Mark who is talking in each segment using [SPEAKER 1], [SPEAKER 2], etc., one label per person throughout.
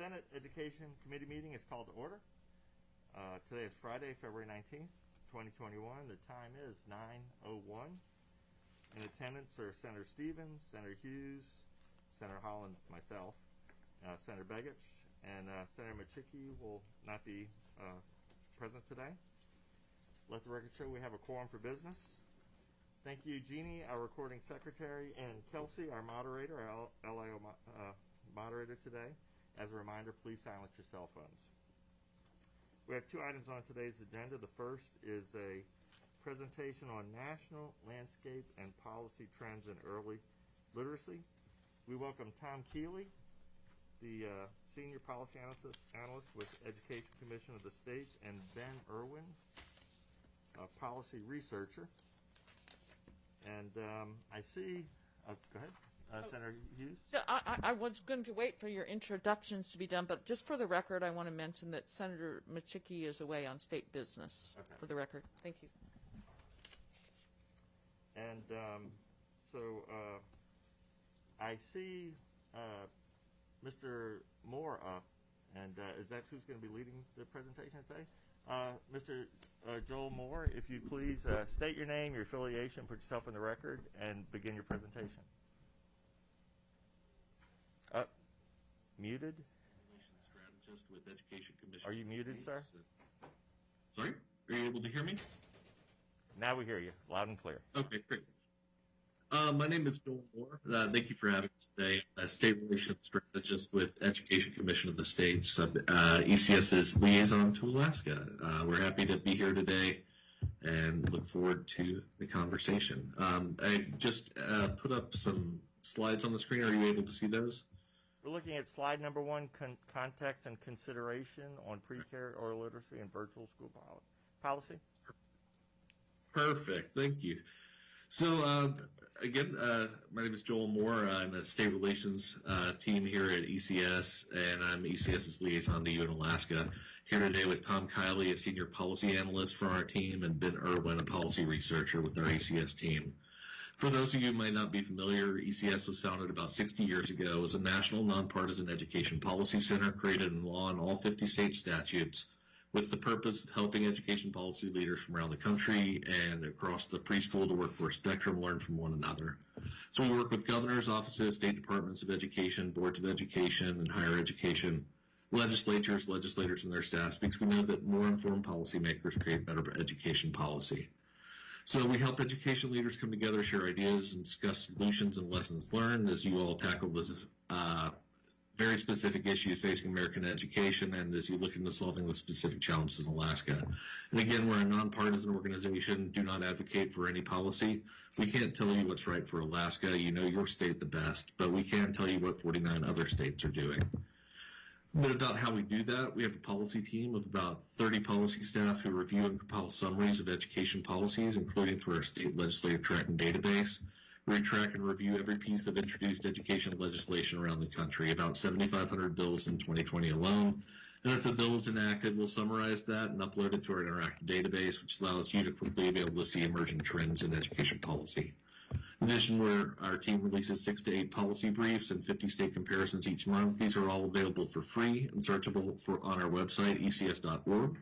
[SPEAKER 1] Senate Education Committee meeting is called to order. Today is Friday, February 19th, 2021. The time is 9:01. In attendance are Senator Stevens, Senator Hughes, Senator Holland, myself, Senator Begich, and Senator Machicki will not be present today. Let the record show we have a quorum for business. Thank you, Jeannie, our recording secretary, and Kelsey, our moderator, our LIO moderator today. As a reminder, please silence your cell phones. We have two items on today's agenda. The first is a presentation on national landscape and policy trends in early literacy. We welcome Tom Keeley, the Senior Policy Analyst with Education Commission of the States, and Ben Irwin, a policy researcher. And I see, go ahead. Senator Hughes?
[SPEAKER 2] So I was going to wait for your introductions to be done, but just for the record, I want to mention that Senator Machicki is away on state business, for the record. Thank you.
[SPEAKER 1] And I see Mr. Moore up, and is that who's going to be leading the presentation today? Mr. Joel Moore, if you please state your name, your affiliation, put yourself in the record, and begin your presentation. Muted?
[SPEAKER 3] Strategist with Education Commission.
[SPEAKER 1] Are you muted, sir?
[SPEAKER 3] Sorry? Are you able to hear me?
[SPEAKER 1] Now we hear you, loud and clear.
[SPEAKER 3] Okay, great. My name is Joel Moore. Thank you for having us today. State Relations Strategist with Education Commission of the States, ECS's liaison to Alaska. We're happy to be here today and look forward to the conversation. I just put up some slides on the screen. Are you able to see those?
[SPEAKER 1] We're looking at slide number 1, context and consideration on pre-K oral literacy and virtual school policy.
[SPEAKER 3] Perfect. Thank you. So, again, my name is Joel Moore. I'm a state relations team here at ECS, and I'm ECS's liaison to you in Alaska. Here today with Tom Kiley, a senior policy analyst for our team, and Ben Irwin, a policy researcher with our ECS team. For those of you who might not be familiar, ECS was founded about 60 years ago as a national nonpartisan education policy center created in law in all 50 state statutes with the purpose of helping education policy leaders from around the country and across the preschool to workforce spectrum learn from one another. So we work with governors, offices, state departments of education, boards of education, and higher education, legislators and their staffs, because we know that more informed policymakers create better education policy. So we help education leaders come together, share ideas, and discuss solutions and lessons learned as you all tackle this very specific issues facing American education and as you look into solving the specific challenges in Alaska. And again, we're a nonpartisan organization, do not advocate for any policy. We can't tell you what's right for Alaska. You know your state the best, but we can tell you what 49 other states are doing. A bit about how we do that. We have a policy team of about 30 policy staff who review and compile summaries of education policies, including through our state legislative tracking database. We track and review every piece of introduced education legislation around the country, about 7,500 bills in 2020 alone. And if the bill is enacted, we'll summarize that and upload it to our interactive database, which allows you to quickly be able to see emerging trends in education policy. In addition, our team releases 6 to 8 policy briefs and 50 state comparisons each month. These are all available for free and searchable on our website, ecs.org.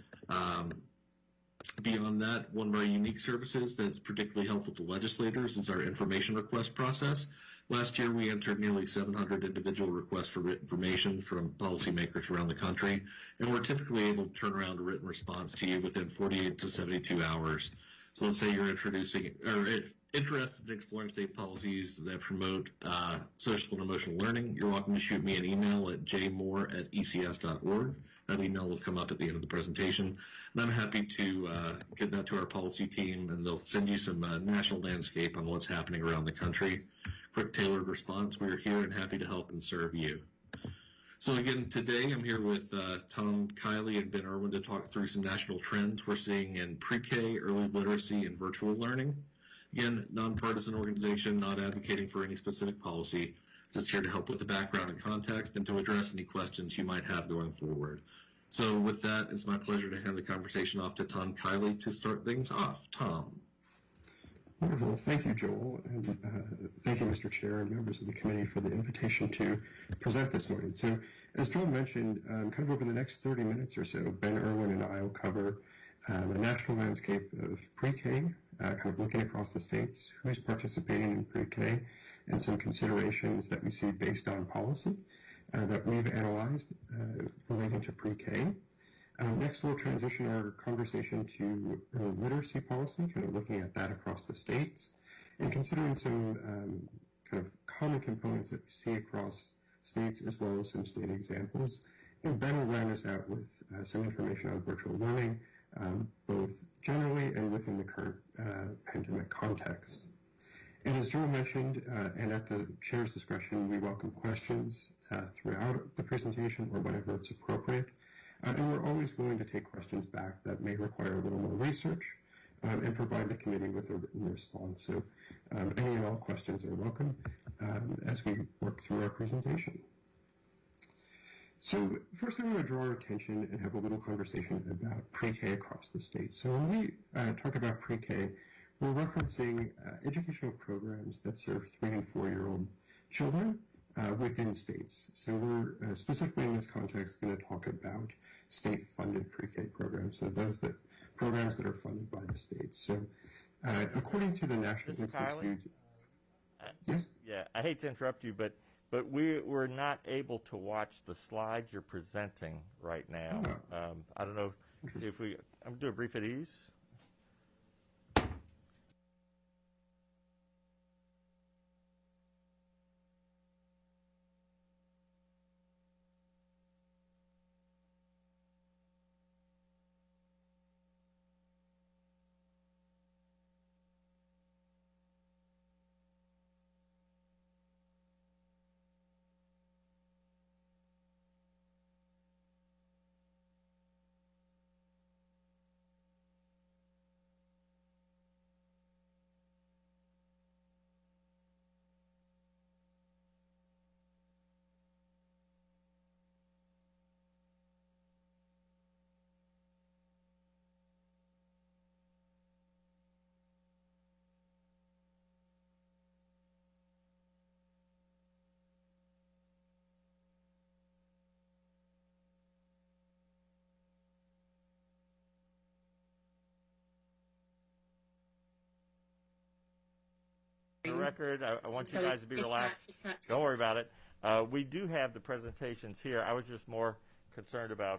[SPEAKER 3] Beyond that, one of our unique services that's particularly helpful to legislators is our information request process. Last year, we entered nearly 700 individual requests for information from policymakers around the country, and we're typically able to turn around a written response to you within 48 to 72 hours. So let's say you're interested in exploring state policies that promote social and emotional learning. You're welcome to shoot me an email at jmoore@ecs.org. That email will come up at the end of the presentation. And I'm happy to get that to our policy team, and they'll send you some national landscape on what's happening around the country. Quick tailored response. We're here and happy to help and serve you. So again, today I'm here with Tom Kiley and Ben Irwin to talk through some national trends we're seeing in pre-K, early literacy, and virtual learning. Again, nonpartisan organization, not advocating for any specific policy, just here to help with the background and context and to address any questions you might have going forward. So with that, it's my pleasure to hand the conversation off to Tom Kiley to start things off. Tom.
[SPEAKER 4] Wonderful. Thank you, Joel, and thank you, Mr. Chair, and members of the committee for the invitation to present this morning. So, as Joel mentioned, kind of over the next 30 minutes or so, Ben Irwin and I will cover a national landscape of pre-K, kind of looking across the states, who's participating in pre-K, and some considerations that we see based on policy that we've analyzed relating to pre-K. Next, we'll transition our conversation to literacy policy, kind of looking at that across the states, and considering some kind of common components that we see across states, as well as some state examples. And Ben will round us out with some information on virtual learning, both generally and within the current pandemic context. And as Joel mentioned, and at the chair's discretion, we welcome questions throughout the presentation or whenever it's appropriate. And we're always willing to take questions back that may require a little more research and provide the committee with a written response. So any and all questions are welcome as we work through our presentation. So first I want to draw our attention and have a little conversation about pre-K across the state. So when we talk about pre-K, we're referencing educational programs that serve 3 and 4-year-old children within states. So we're specifically in this context going to talk about state-funded pre-K programs, so programs that are funded by the states. So according to the National Institute... Yes?
[SPEAKER 1] Yeah, I hate to interrupt you, but we're not able to watch the slides you're presenting right now.
[SPEAKER 4] Oh.
[SPEAKER 1] I don't know if I'm going to do a brief at ease. For the record, I want you guys to be relaxed. Don't worry about it. We do have the presentations here. I was just more concerned about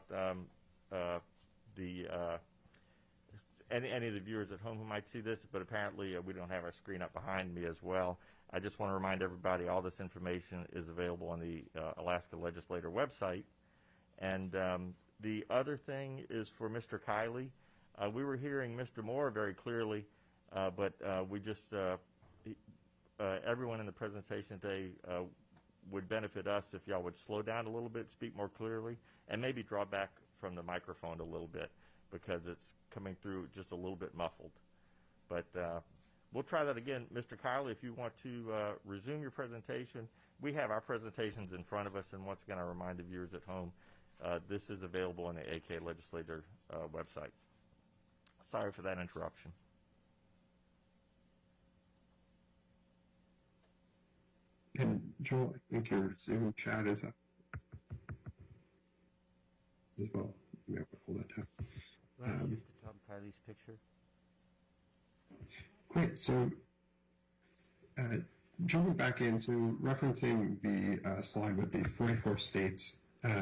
[SPEAKER 1] any of the viewers at home who might see this, but apparently we don't have our screen up behind me as well. I just want to remind everybody all this information is available on the Alaska Legislator website. And the other thing is for Mr. Kiley. We were hearing Mr. Moore very clearly, but we just... everyone in the presentation today would benefit us if y'all would slow down a little bit, speak more clearly, and maybe draw back from the microphone a little bit because it's coming through just a little bit muffled. But we'll try that again. Mr. Kiley, if you want to resume your presentation, we have our presentations in front of us, and once again I remind the viewers at home, this is available on the AK Legislator website. Sorry for that interruption.
[SPEAKER 4] And Joel, I think your Zoom chat is up as well. You may have to pull that down.
[SPEAKER 1] Use the Tom Kiley's picture.
[SPEAKER 4] Great. So jumping back in, so referencing the slide with the 44 states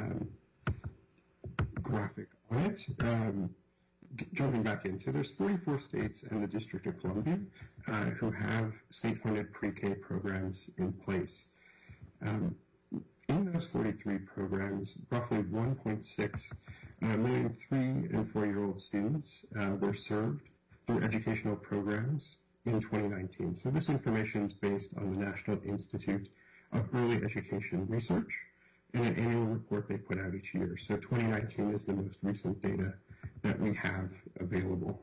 [SPEAKER 4] graphic on it, jumping back in. So there's 44 states and the District of Columbia who have state-funded pre-K programs in place. In those 43 programs, roughly 1.6 million 3 and 4-year-old students were served through educational programs in 2019. So this information is based on the National Institute of Early Education Research and an annual report they put out each year. So 2019 is the most recent data that we have available.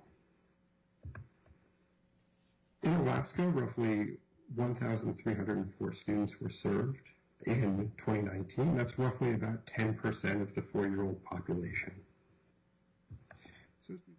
[SPEAKER 4] In Alaska, roughly 1,304 students were served in 2019. That's roughly about 10% of the 4-year-old population. So as we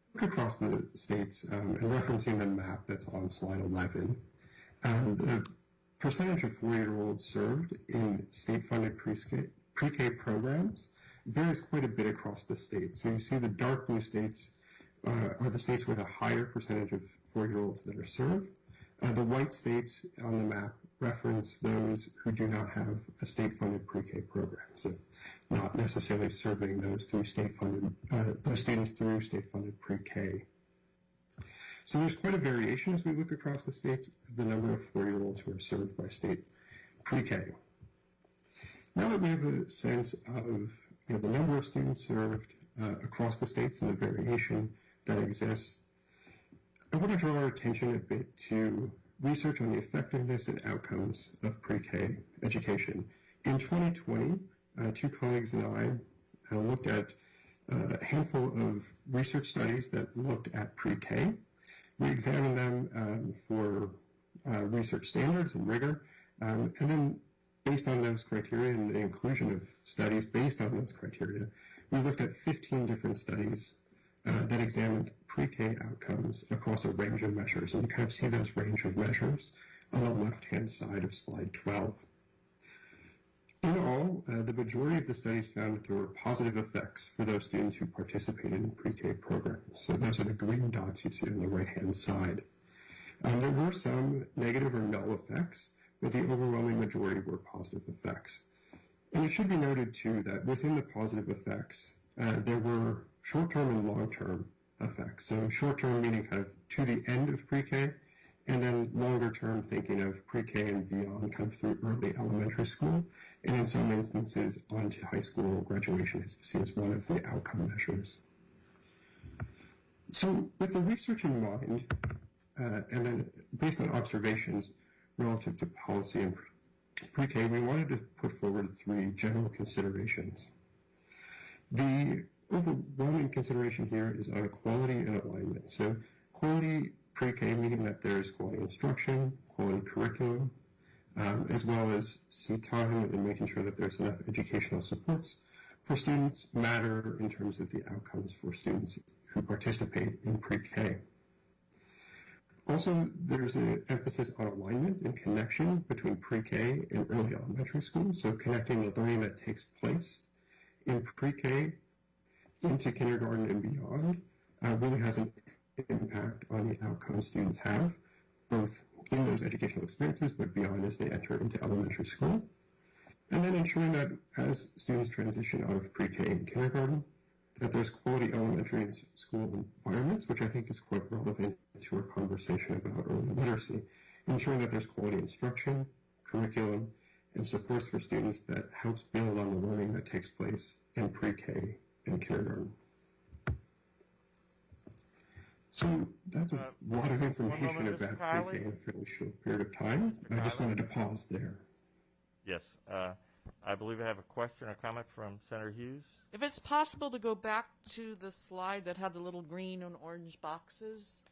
[SPEAKER 4] look across the states and referencing the map that's on slide 11, the percentage of 4-year-olds served in state-funded pre-K programs varies quite a bit across the states. So you see the dark blue states are the states with a higher percentage of 4-year-olds that are served. The white states on the map reference those who do not have a state-funded pre-K program, so not necessarily serving those through state-funded those students through state-funded pre-K. So there's quite a variation as we look across the states of the number of 4-year-olds who are served by state pre-K. Now that we have a sense of the number of students served across the states and the variation that exists, I want to draw our attention a bit to research on the effectiveness and outcomes of pre-K education. In 2020, two colleagues and I looked at a handful of research studies that looked at pre-K. We examined them for research standards and rigor, and then based on those criteria and the inclusion of studies based on those criteria, we looked at 15 different studies that examined pre-K outcomes across a range of measures. And you kind of see those range of measures on the left-hand side of slide 12. In all, the majority of the studies found that there were positive effects for those students who participated in pre-K programs. So those are the green dots you see on the right-hand side. There were some negative or null effects, but the overwhelming majority were positive effects. And it should be noted, too, that within the positive effects, there were short-term and long-term effects. So short-term meaning kind of to the end of pre-K, and then longer-term thinking of pre-K and beyond, kind of through early elementary school, and in some instances onto high school graduation, as you see, as one of the outcome measures. So with the research in mind, and then based on observations relative to policy and pre-K, we wanted to put forward 3 general considerations. The overwhelming consideration here is on quality and alignment. So quality pre-K, meaning that there is quality instruction, quality curriculum, as well as seat time and making sure that there's enough educational supports for students matter in terms of the outcomes for students who participate in pre-K. Also, there's an emphasis on alignment and connection between pre-K and early elementary school, so connecting the learning that takes place in pre-K into kindergarten and beyond really has an impact on the outcomes students have, both in those educational experiences, but beyond as they enter into elementary school. And then ensuring that as students transition out of pre-K and kindergarten, that there's quality elementary and school environments, which I think is quite relevant to our conversation about early literacy, ensuring that there's quality instruction, curriculum, and supports for students that helps build on the learning that takes place in pre-K and kindergarten. So that's a lot of information about pre-K in a fairly short period of time. I just wanted to pause there.
[SPEAKER 1] Yes. I believe I have a question or comment from Senator Hughes.
[SPEAKER 2] If it's possible to go back to the slide that had the little green and orange boxes.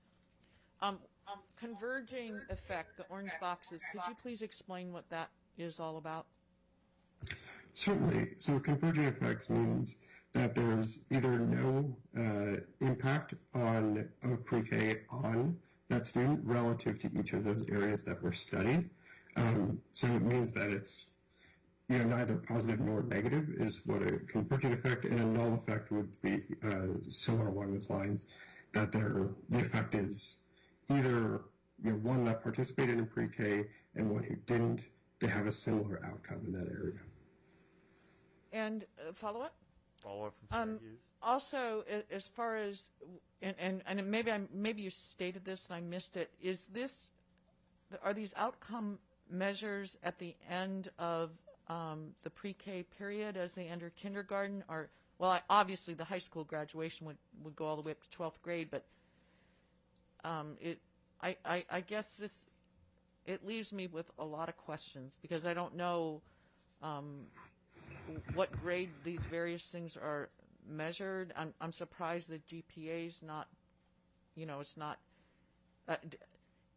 [SPEAKER 2] Converging effect, the orange boxes, could you please explain what that is all about?
[SPEAKER 4] Certainly. So converging effects means that there's either no impact of pre-K on that student relative to each of those areas that were studied. So it means that it's neither positive nor negative is what a convergent effect, and a null effect would be similar along those lines, that the effect is either one that participated in pre-K and one who didn't. They have a similar outcome in that area.
[SPEAKER 2] And follow-up?
[SPEAKER 1] Follow-up from Senator Hughes.
[SPEAKER 2] Also, as far as, and maybe you stated this and I missed it, are these outcome measures at the end of the pre-K period as they enter kindergarten? Or, well, obviously the high school graduation would go all the way up to 12th grade, but I guess it leaves me with a lot of questions because I don't know what grade these various things are measured. I'm surprised that GPA's not, it's not.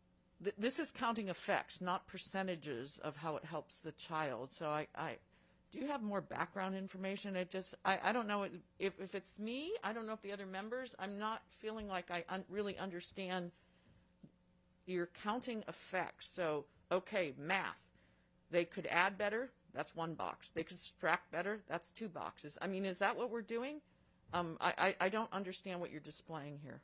[SPEAKER 2] This is counting effects, not percentages of how it helps the child. So Do you have more background information? I don't know if it's me. I don't know if the other members. I'm not feeling like I really understand your counting effects. So, okay, math. They could add better. That's one box. They could subtract better. That's two boxes. I mean, is that what we're doing? I don't understand what you're displaying here.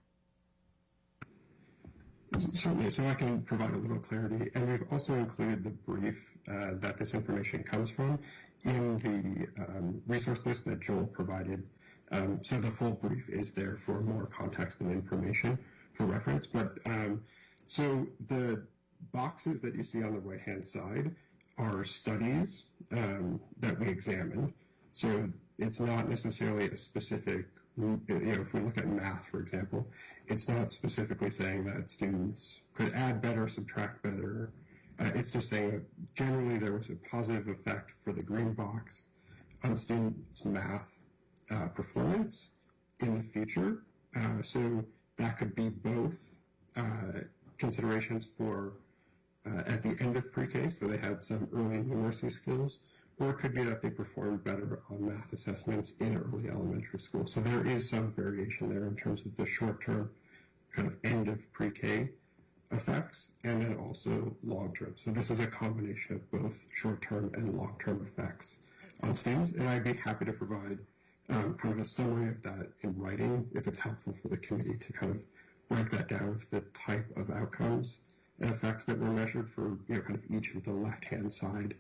[SPEAKER 4] Certainly, so I can provide a little clarity. And we've also included the brief that this information comes from in the resource list that Joel provided. So the full brief is there for more context and information for reference. But so the boxes that you see on the right-hand side are studies that we examined. So it's not necessarily a specific, if we look at math, for example, it's not specifically saying that students could add better, subtract better. It's just saying that generally there was a positive effect for the green box on students' math performance in the future. So that could be both considerations for at the end of pre-K, so they had some early numeracy skills, or it could be that they performed better on math assessments in early elementary school. So there is some variation there in terms of the short-term kind of end of pre-K effects, and then also long-term. So this is a combination of both short-term and long-term effects on students, and I'd be happy to provide kind of a summary of that in writing if it's helpful for the committee to kind of break that down with the type of outcomes and effects that were measured for kind of each of the left-hand side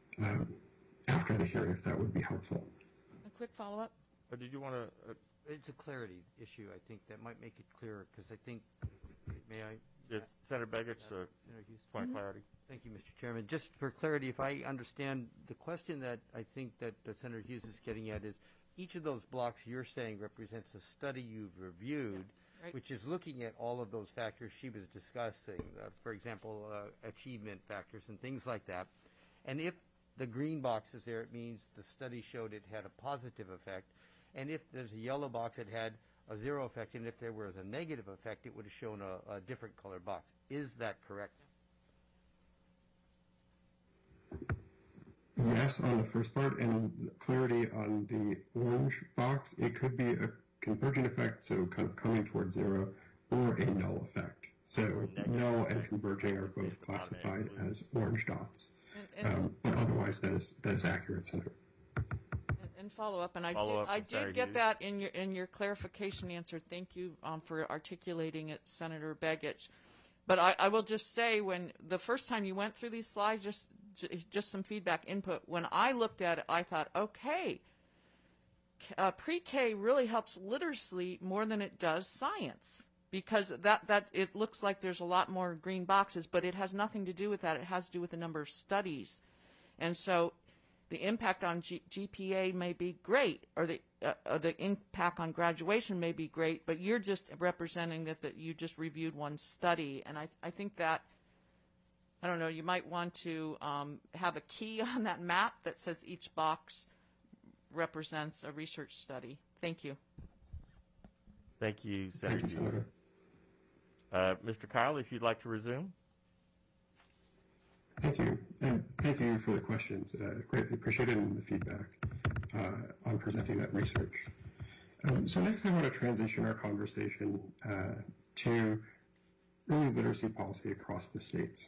[SPEAKER 4] after the hearing, if that would be helpful.
[SPEAKER 2] A quick follow-up?
[SPEAKER 1] Or did you want to?
[SPEAKER 5] It's a clarity issue. I think that might make it clearer because I think, may I?
[SPEAKER 1] Yes, Senator Begich, point of clarity.
[SPEAKER 5] Thank you, Mr. Chairman. Just for clarity, if I understand the question that I think that Senator Hughes is getting at is each of those blocks you're saying represents a study you've reviewed, right, which is looking at all of those factors she was discussing, for example, achievement factors and things like that. And if the green box is there, it means the study showed it had a positive effect. And if there's a yellow box, it had a zero effect. And if there was a negative effect, it would have shown a different colored box. Is that correct?
[SPEAKER 4] Yes, on the first part, and clarity on the orange box, it could be a convergent effect, so kind of coming towards zero, or a null effect. So null and converging are both classified as orange dots. But otherwise, that is accurate, Senator.
[SPEAKER 2] And follow up, and I did get that in your clarification answer. Thank you for articulating it, Senator Begich. But I will just say, when the first time you went through these slides, just some feedback input. When I looked at it, I thought, okay, pre-K really helps literacy more than it does science, because that it looks like there's a lot more green boxes, but it has nothing to do with that. It has to do with the number of studies. And so the impact on GPA may be great, or the impact on graduation may be great, but you're just representing that you just reviewed one study. And I think that, I don't know, you might want to have a key on that map that says each box represents a research study. Thank you.
[SPEAKER 1] Thank you, Senator. Mr. Kyle, if you'd like to resume.
[SPEAKER 4] Thank you, and thank you for the questions. Greatly appreciated, and the feedback on presenting that research. So next I want to transition our conversation to early literacy policy across the states.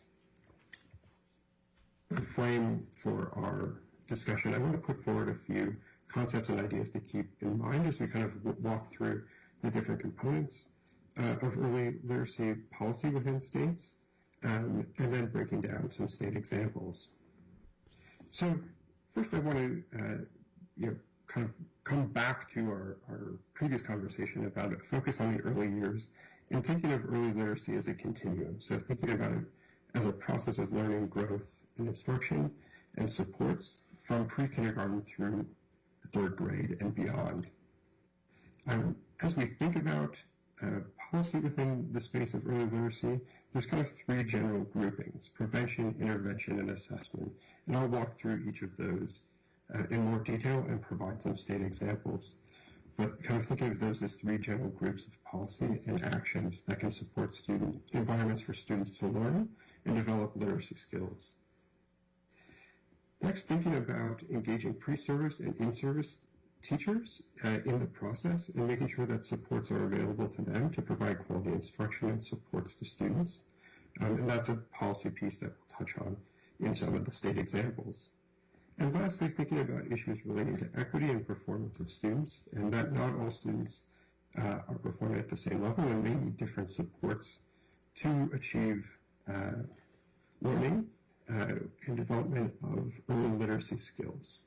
[SPEAKER 4] The frame for our discussion, I want to put forward a few concepts and ideas to keep in mind as we kind of walk through the different components of early literacy policy within states, and then breaking down some state examples. So first I want to kind of come back to our previous conversation about a focus on the early years and thinking of early literacy as a continuum. So thinking about it as a process of learning, growth, and instruction and supports from pre-kindergarten through third grade and beyond. As we think about policy within the space of early literacy, there's kind of three general groupings: prevention, intervention, and assessment. And I'll walk through each of those in more detail and provide some state examples. But kind of thinking of those as three general groups of policy and actions that can support student environments for students to learn and develop literacy skills. Next, thinking about engaging pre-service and in-service teachers in the process and making sure that supports are available to them to provide quality instruction and supports to students. And that's a policy piece that we'll touch on in some of the state examples. And lastly, thinking about issues relating to equity and performance of students, and that not all students are performing at the same level and may need different supports to achieve learning and development of early literacy skills.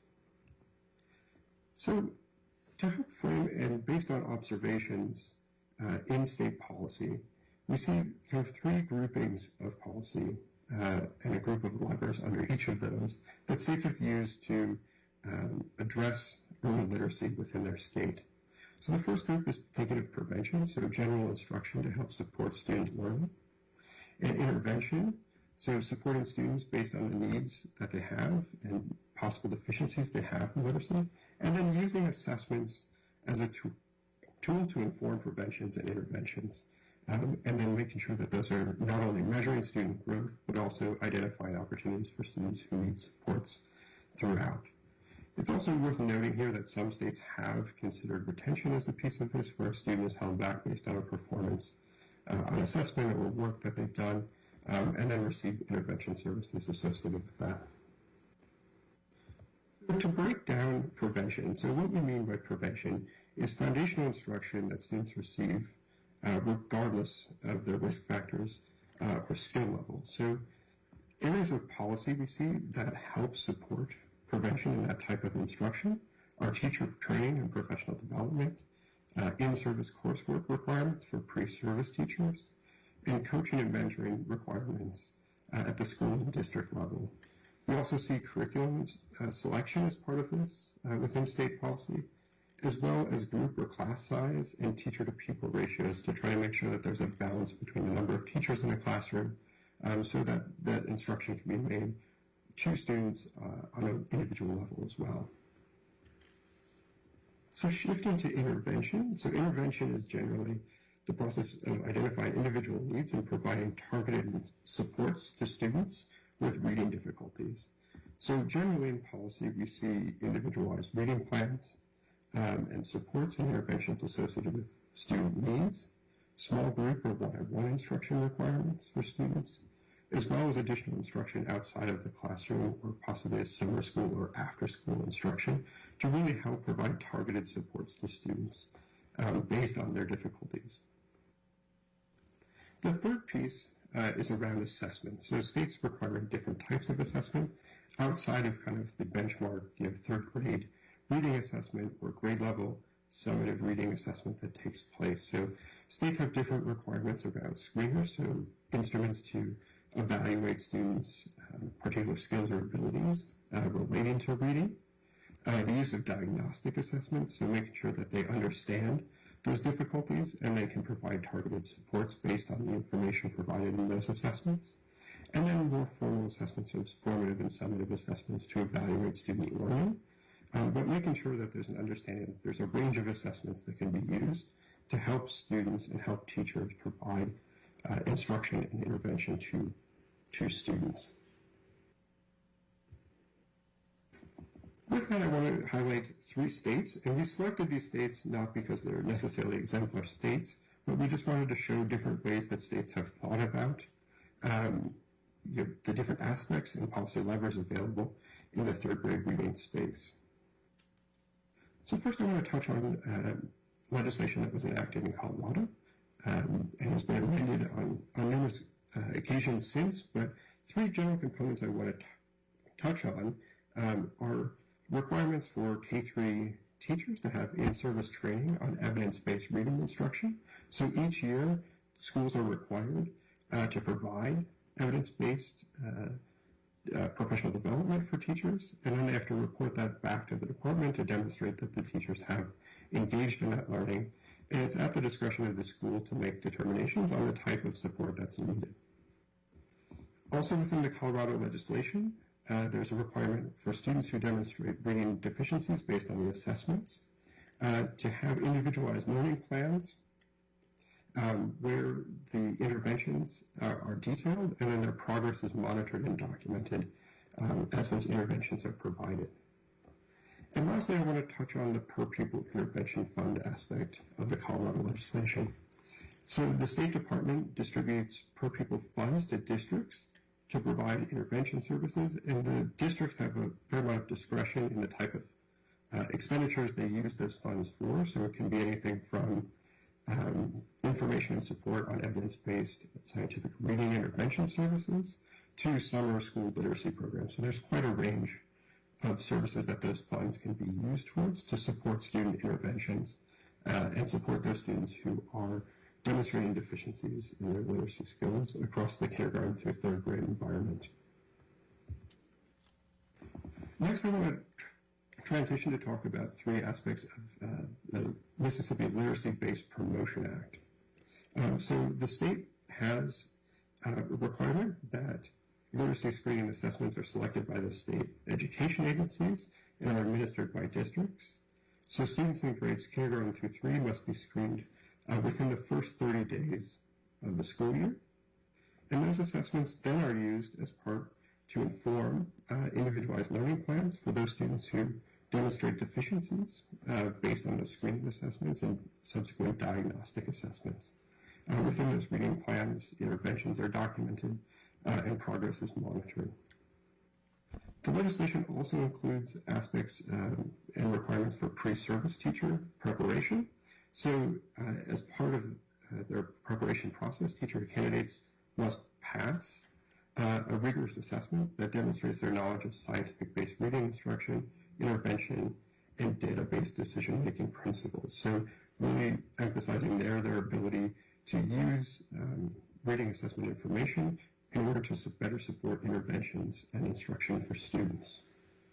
[SPEAKER 4] So to help frame and based on observations in state policy, we see kind of three groupings of policy and a group of levers under each of those that states have used to address early literacy within their state. So the first group is thinking of prevention, so general instruction to help support student learning, and intervention, so supporting students based on the needs that they have and possible deficiencies they have in literacy, and then using assessments as a tool to inform preventions and interventions, and then making sure that those are not only measuring student growth, but also identifying opportunities for students who need supports throughout. It's also worth noting here that some states have considered retention as a piece of this, where a student is held back based on a performance on assessment or work that they've done, and then receive intervention services associated with that. So to break down prevention, so what we mean by prevention is foundational instruction that students receive regardless of their risk factors or skill level. So areas of policy we see that help support prevention in that type of instruction are teacher training and professional development, in-service coursework requirements for pre-service teachers, and coaching and mentoring requirements at the school and district level. We also see curriculum selection as part of this within state policy, as well as group or class size and teacher-to-pupil ratios to try to make sure that there's a balance between the number of teachers in a classroom so that instruction can be made to students on an individual level as well. So shifting to intervention. So intervention is generally the process of identifying individual needs and providing targeted supports to students with reading difficulties. So generally in policy, we see individualized reading plans and supports and interventions associated with student needs, small group or one-on-one instruction requirements for students, as well as additional instruction outside of the classroom or possibly a summer school or after-school instruction to really help provide targeted supports to students based on their difficulties. The third piece is around assessment. So states requiring different types of assessment outside of kind of the benchmark, third grade reading assessment or grade level summative reading assessment that takes place. So states have different requirements around screeners, so instruments to evaluate students' particular skills or abilities relating to reading. The use of diagnostic assessments, so making sure that they understand those difficulties and they can provide targeted supports based on the information provided in those assessments. And then more formal assessments, so it's formative and summative assessments to evaluate student learning, but making sure that there's an understanding that there's a range of assessments that can be used to help students and help teachers provide instruction and intervention to students. With that, I want to highlight 3 states, and we selected these states not because they're necessarily exemplar states, but we just wanted to show different ways that states have thought about the different aspects and policy levers available in the third grade reading space. So first I want to touch on legislation that was enacted in Colorado and has been amended on numerous occasions since, but 3 general components I want to touch on are requirements for K-3 teachers to have in-service training on evidence-based reading instruction. So each year, schools are required to provide evidence-based professional development for teachers, and then they have to report that back to the department to demonstrate that the teachers have engaged in that learning, and it's at the discretion of the school to make determinations on the type of support that's needed. Also within the Colorado legislation, there's a requirement for students who demonstrate reading deficiencies based on the assessments to have individualized learning plans where the interventions are detailed and then their progress is monitored and documented as those interventions are provided. And lastly, I want to touch on the per pupil intervention fund aspect of the Colorado legislation. So the State Department distributes per pupil funds to districts to provide intervention services, and the districts have a fair amount of discretion in the type of expenditures they use those funds for. So it can be anything from information and support on evidence-based scientific reading intervention services to summer school literacy programs. So there's quite a range of services that those funds can be used towards to support student interventions and support those students who are demonstrating deficiencies in their literacy skills across the kindergarten through third grade environment. Next, I want to transition to talk about three aspects of the Mississippi Literacy-Based Promotion Act. So the state has a requirement that literacy screening assessments are selected by the state education agencies and are administered by districts. So students in grades kindergarten through 3 must be screened within the first 30 days of the school year. And those assessments then are used as part to inform individualized learning plans for those students who demonstrate deficiencies based on those screening assessments and subsequent diagnostic assessments. Within those reading plans, interventions are documented and progress is monitored. The legislation also includes aspects and requirements for pre-service teacher preparation. So as part of their preparation process, teacher candidates must pass a rigorous assessment that demonstrates their knowledge of scientific-based reading instruction, intervention, and data-based decision-making principles. So really emphasizing their ability to use reading assessment information in order to better support interventions and instruction for students.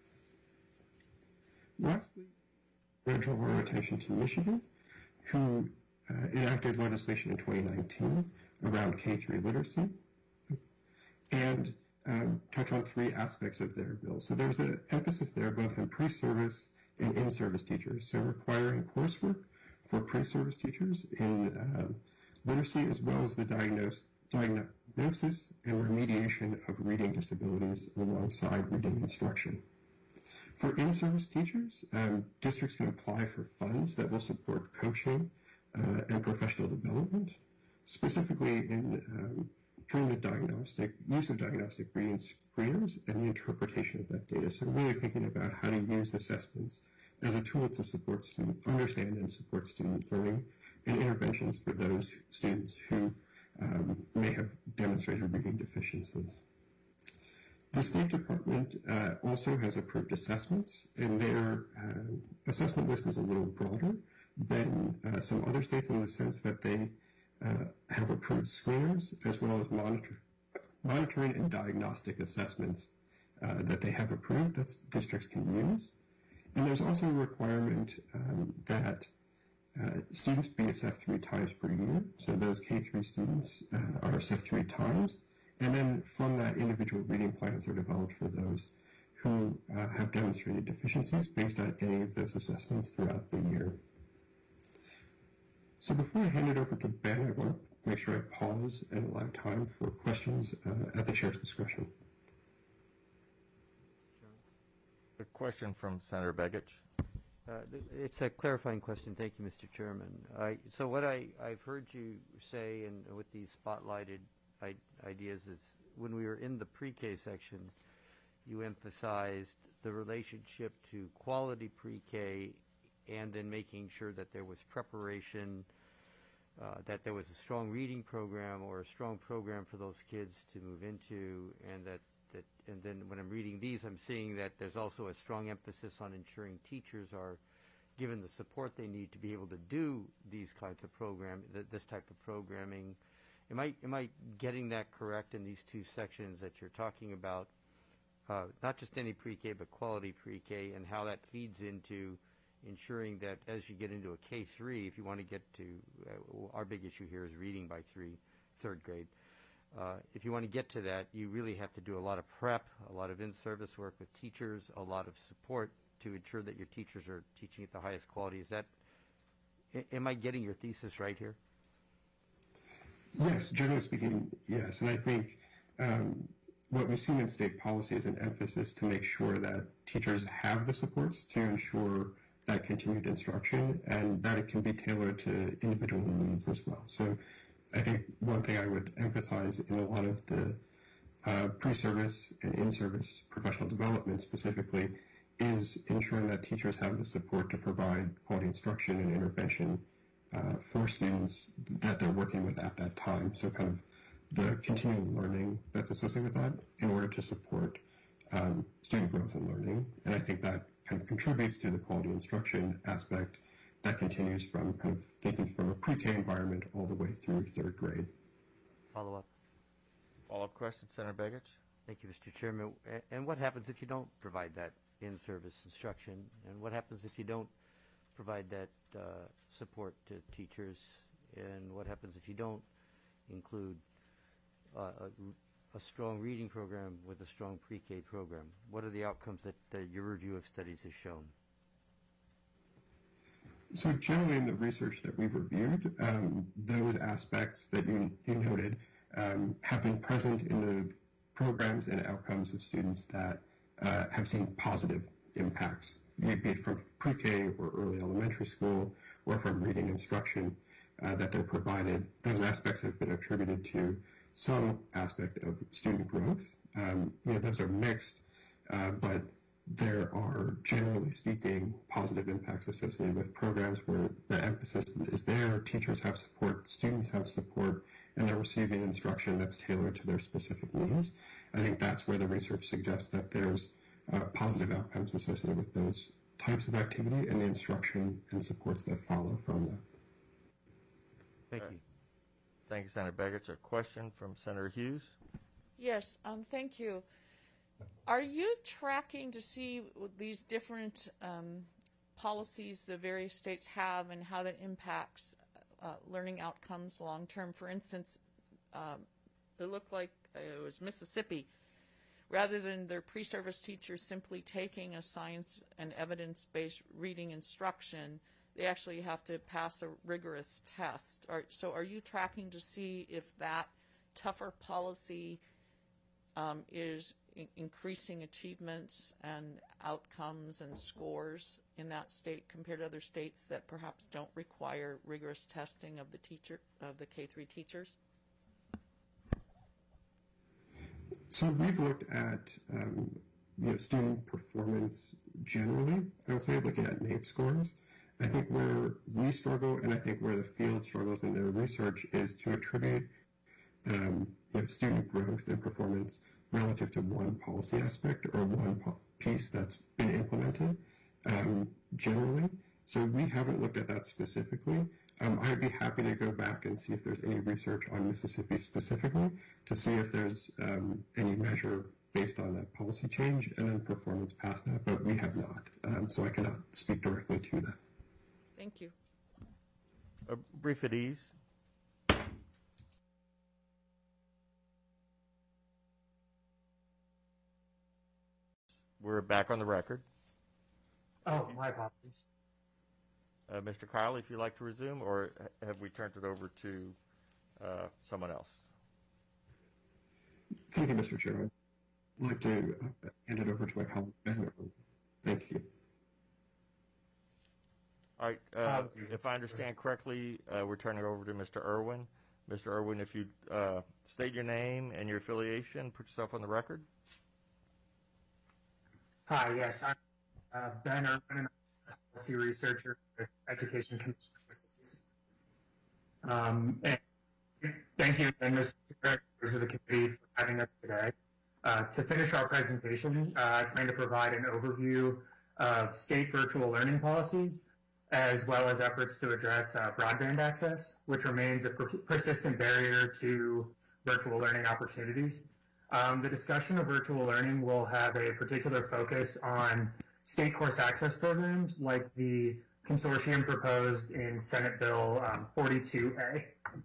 [SPEAKER 4] Lastly, I want to draw our attention to Michigan, who enacted legislation in 2019 around K-3 literacy, and touch on three aspects of their bill. So there's an emphasis there both in pre-service and in-service teachers, so requiring coursework for pre-service teachers in literacy as well as the diagnosis and remediation of reading disabilities alongside reading instruction. For in-service teachers, districts can apply for funds that will support coaching and professional development, specifically during the use of diagnostic reading screeners and the interpretation of that data. So really thinking about how to use assessments as a tool to support student understand and support student learning and interventions for those students who may have demonstrated reading deficiencies. The State Department also has approved assessments, and their assessment list is a little broader than some other states in the sense that they have approved screeners as well as monitoring and diagnostic assessments that they have approved that districts can use. And there's also a requirement that students be assessed 3 times per year. So those K-3 students are assessed 3 times. And then from that, individual reading plans are developed for those who have demonstrated deficiencies based on any of those assessments throughout the year. So before I hand it over to Ben, I want to make sure I pause and allow time for questions at the chair's discretion.
[SPEAKER 1] A question from Senator Begich.
[SPEAKER 5] It's a clarifying question. Thank you, Mr. Chairman. So what I've heard you say, and with these spotlighted ideas, is when we were in the pre-K section, you emphasized the relationship to quality pre-K and then making sure that there was preparation, that there was a strong reading program or a strong program for those kids to move into, and then when I'm reading these, I'm seeing that there's also a strong emphasis on ensuring teachers are given the support they need to be able to do these kinds of this type of programming. Am I getting that correct in these 2 sections that you're talking about? Not just any pre-K, but quality pre-K, and how that feeds into ensuring that as you get into a K-3, if you want to get to, our big issue here is reading by 3rd grade. If you want to get to that, you really have to do a lot of prep, a lot of in-service work with teachers, a lot of support to ensure that your teachers are teaching at the highest quality. Am I getting your thesis right here?
[SPEAKER 4] Yes, generally speaking, yes. And I think what we've seen in state policy is an emphasis to make sure that teachers have the supports to ensure that continued instruction and that it can be tailored to individual needs as well. So I think one thing I would emphasize in a lot of the pre-service and in-service professional development specifically is ensuring that teachers have the support to provide quality instruction and intervention for students that they're working with at that time. So kind of the continual learning that's associated with that in order to support student growth and learning. And I think that kind of contributes to the quality instruction aspect that continues from kind of thinking from a pre-K environment all the way through third grade.
[SPEAKER 5] Follow-up.
[SPEAKER 1] Follow-up question, Senator Begich?
[SPEAKER 5] Thank you, Mr. Chairman. And what happens if you don't provide that in-service instruction? And what happens if you don't provide that support to teachers? And what happens if you don't include a strong reading program with a strong pre-K program? What are the outcomes that your review of studies has shown?
[SPEAKER 4] So generally in the research that we've reviewed, those aspects that you noted have been present in the programs and outcomes of students that have seen positive impacts, be it from pre-K or early elementary school or from reading instruction that they're provided. Those aspects have been attributed to some aspect of student growth. Those are mixed, but there are, generally speaking, positive impacts associated with programs where the emphasis is there, teachers have support, students have support, and they're receiving instruction that's tailored to their specific needs. I think that's where the research suggests that there's positive outcomes associated with those types of activity and the instruction and supports that follow from that.
[SPEAKER 5] Thank you.
[SPEAKER 1] Thank you, Senator Begich. A question from Senator Hughes.
[SPEAKER 2] Yes, thank you. Are you tracking to see these different policies the various states have and how that impacts learning outcomes long term? For instance, it looked like it was Mississippi. Rather than their pre-service teachers simply taking a science and evidence-based reading instruction, they actually have to pass a rigorous test. So are you tracking to see if that tougher policy is increasing achievements and outcomes and scores in that state compared to other states that perhaps don't require rigorous testing of the K-3 teachers?
[SPEAKER 4] So we've looked at student performance generally. I would say looking at NAEP scores. I think where we struggle, and I think where the field struggles in their research, is to attribute student growth and performance relative to one policy aspect or one piece that's been implemented generally. So we haven't looked at that specifically. I'd be happy to go back and see if there's any research on Mississippi specifically to see if there's any measure based on that policy change and then performance past that, but we have not. So I cannot speak directly to that.
[SPEAKER 2] Thank you.
[SPEAKER 1] Brief at ease. We're back on the record.
[SPEAKER 6] Oh, my apologies.
[SPEAKER 1] Mr. Kyle, if you'd like to resume, or have we turned it over to someone else?
[SPEAKER 4] Thank you, Mr. Chair. I'd like to hand it over to my colleague, Ben. Thank you.
[SPEAKER 1] All right. If I understand correctly, we're turning it over to Mr. Irwin. Mr. Irwin, if you state your name and your affiliation, put yourself on the record.
[SPEAKER 6] Hi, yes, I'm Ben Irwin, and I'm a policy researcher with Education Commission. And thank you again, Mr. Chair, members of the committee, for having us today. To finish our presentation, I plan to provide an overview of state virtual learning policies, as well as efforts to address broadband access, which remains a persistent barrier to virtual learning opportunities. The discussion of virtual learning will have a particular focus on state course access programs like the consortium proposed in Senate Bill 42A.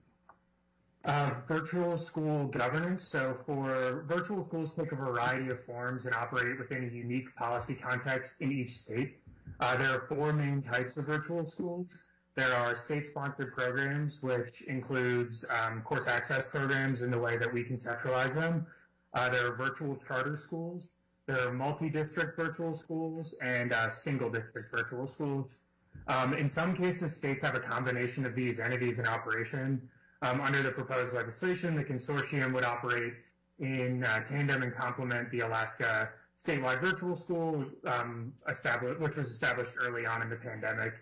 [SPEAKER 6] Virtual school governance. So for virtual schools take a variety of forms and operate within a unique policy context in each state. There are four main types of virtual schools. There are state-sponsored programs, which includes course access programs in the way that we conceptualize them. There are virtual charter schools, there are multi-district virtual schools, and single-district virtual schools. In some cases, states have a combination of these entities in operation. Under the proposed legislation, the consortium would operate in tandem and complement the Alaska statewide virtual school, which was established early on in the pandemic.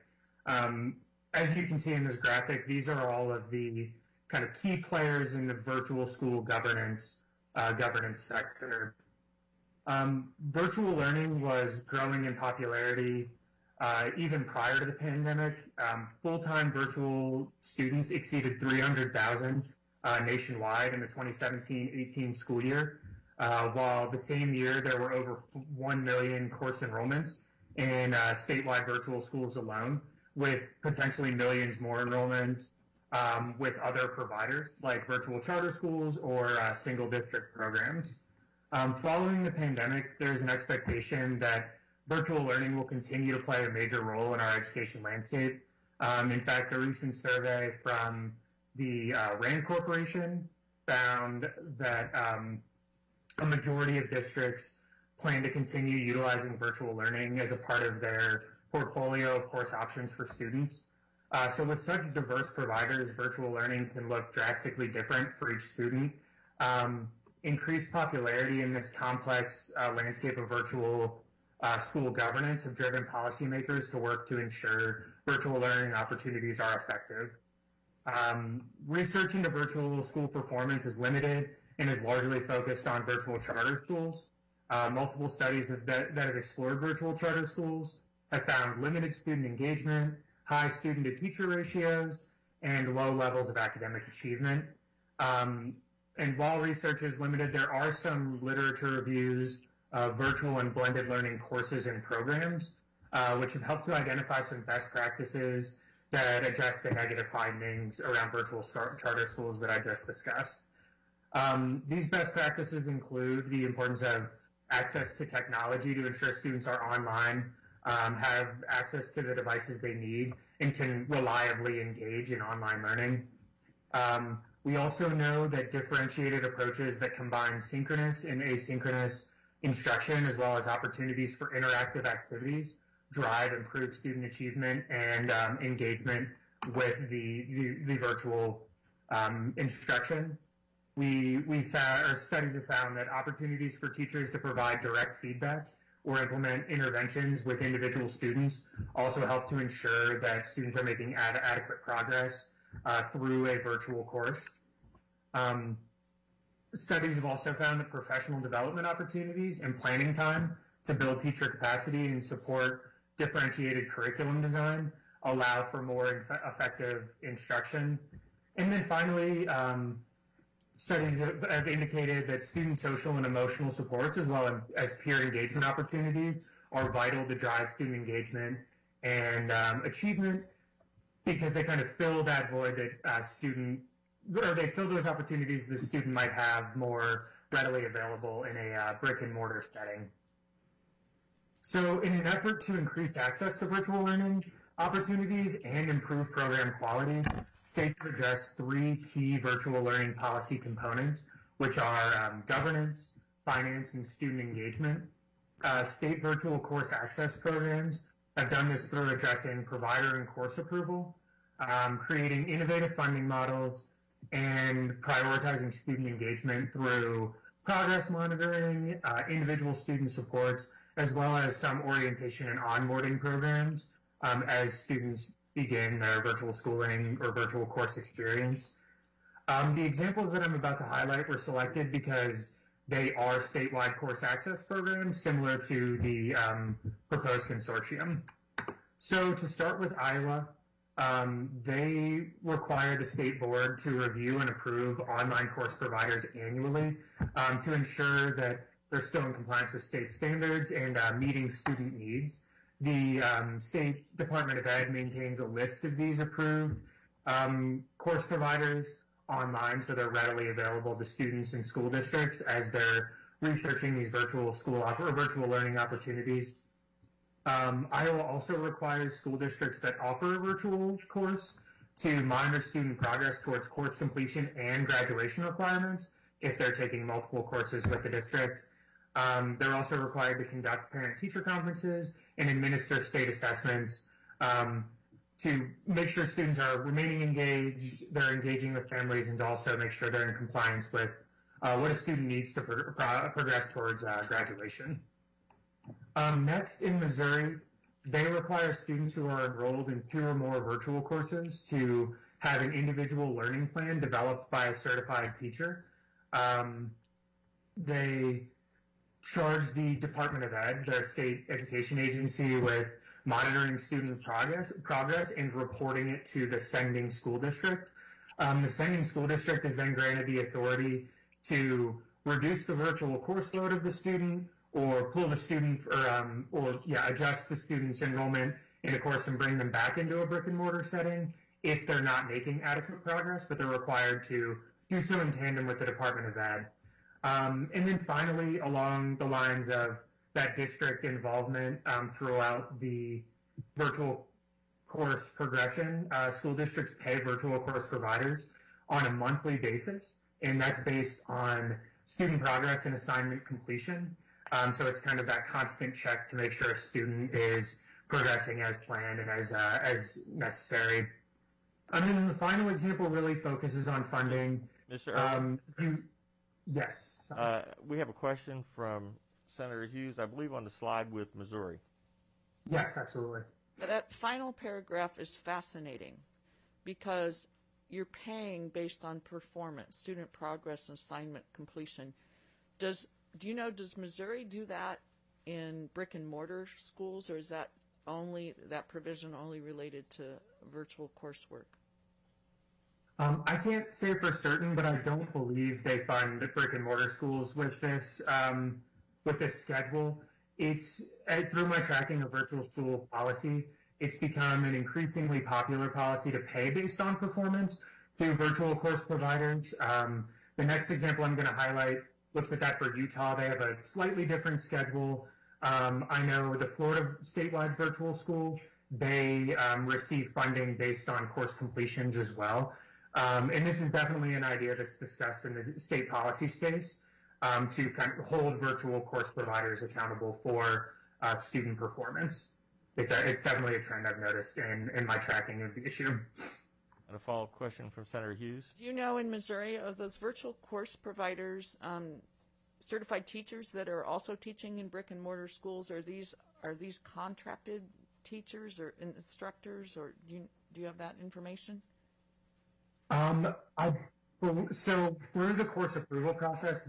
[SPEAKER 6] As you can see in this graphic, these are all of the kind of key players in the virtual school governance sector. Virtual learning was growing in popularity even prior to the pandemic. Full-time virtual students exceeded 300,000 nationwide in the 2017-18 school year, while the same year there were over 1 million course enrollments in statewide virtual schools alone, with potentially millions more enrollments with other providers like virtual charter schools or single district programs. Following the pandemic, there's an expectation that virtual learning will continue to play a major role in our education landscape. In fact, a recent survey from the RAND Corporation found that a majority of districts plan to continue utilizing virtual learning as a part of their portfolio of course options for students. So with such diverse providers, virtual learning can look drastically different for each student. Increased popularity in this complex landscape of virtual school governance have driven policymakers to work to ensure virtual learning opportunities are effective. Research into virtual school performance is limited and is largely focused on virtual charter schools. Multiple studies that have explored virtual charter schools have found limited student engagement, high student-to-teacher ratios, and low levels of academic achievement. And while research is limited, there are some literature reviews of virtual and blended learning courses and programs, which have helped to identify some best practices that address the negative findings around virtual charter schools that I just discussed. These best practices include the importance of access to technology to ensure students are online, have access to the devices they need, and can reliably engage in online learning. We also know that differentiated approaches that combine synchronous and asynchronous instruction, as well as opportunities for interactive activities, drive improved student achievement and engagement with the virtual instruction. Our studies have found that opportunities for teachers to provide direct feedback or implement interventions with individual students also help to ensure that students are making adequate progress through a virtual course. Studies have also found that professional development opportunities and planning time to build teacher capacity and support differentiated curriculum design allow for more effective instruction. And then finally, studies have indicated that student social and emotional supports, as well as peer engagement opportunities, are vital to drive student engagement and achievement, because they kind of fill that void that they fill those opportunities the student might have more readily available in a brick and mortar setting. So in an effort to increase access to virtual learning opportunities and improve program quality, states have addressed 3 key virtual learning policy components, which are governance, finance, and student engagement. State virtual course access programs have done this through addressing provider and course approval, creating innovative funding models, and prioritizing student engagement through progress monitoring, individual student supports, as well as some orientation and onboarding programs as students begin their virtual schooling or virtual course experience. The examples that I'm about to highlight were selected because they are statewide course access programs similar to the proposed consortium. So to start with Iowa, they require the state board to review and approve online course providers annually to ensure that they're still in compliance with state standards and meeting student needs. The State Department of Ed maintains a list of these approved course providers online, so they're readily available to students and school districts as they're researching these virtual learning opportunities. Iowa also requires school districts that offer a virtual course to monitor student progress towards course completion and graduation requirements if they're taking multiple courses with the district. They're also required to conduct parent-teacher conferences and administer state assessments to make sure students are remaining engaged, they're engaging with families, and to also make sure they're in compliance with what a student needs to progress towards graduation. Next, in Missouri, they require students who are enrolled in 2 or more virtual courses to have an individual learning plan developed by a certified teacher. They charge the Department of Ed, their state education agency, with monitoring student progress and reporting it to the sending school district. The sending school district is then granted the authority to reduce the virtual course load of the student, or pull the student, adjust the student's enrollment in a course and bring them back into a brick and mortar setting if they're not making adequate progress, but they're required to do so in tandem with the Department of Ed. And then finally, along the lines of that district involvement throughout the virtual course progression, school districts pay virtual course providers on a monthly basis, and that's based on student progress and assignment completion. So it's kind of that constant check to make sure a student is progressing as planned and as necessary. And then the final example really focuses on funding.
[SPEAKER 1] Mr. Irwin,
[SPEAKER 6] Yes.
[SPEAKER 1] we have a question from Senator Hughes, I believe on the slide with Missouri.
[SPEAKER 6] Yes, absolutely.
[SPEAKER 2] That final paragraph is fascinating because you're paying based on performance, student progress, and assignment completion. Does Missouri do that in brick and mortar schools, or is that provision only related to virtual coursework?
[SPEAKER 6] I can't say for certain, but I don't believe they fund brick and mortar schools with this schedule. It's through my tracking of virtual school policy, it's become an increasingly popular policy to pay based on performance through virtual course providers. The next example I'm going to highlight looks at that for Utah. They have a slightly different schedule. I know the Florida statewide virtual school, they receive funding based on course completions as well. And this is definitely an idea that's discussed in the state policy space to kind of hold virtual course providers accountable for student performance. It's definitely a trend I've noticed in my tracking of the issue.
[SPEAKER 1] And a follow-up question from Senator Hughes.
[SPEAKER 2] Do you know in Missouri, of those virtual course providers, certified teachers that are also teaching in brick and mortar schools, are these contracted teachers or instructors, or do you have that information?
[SPEAKER 6] So through the course approval process,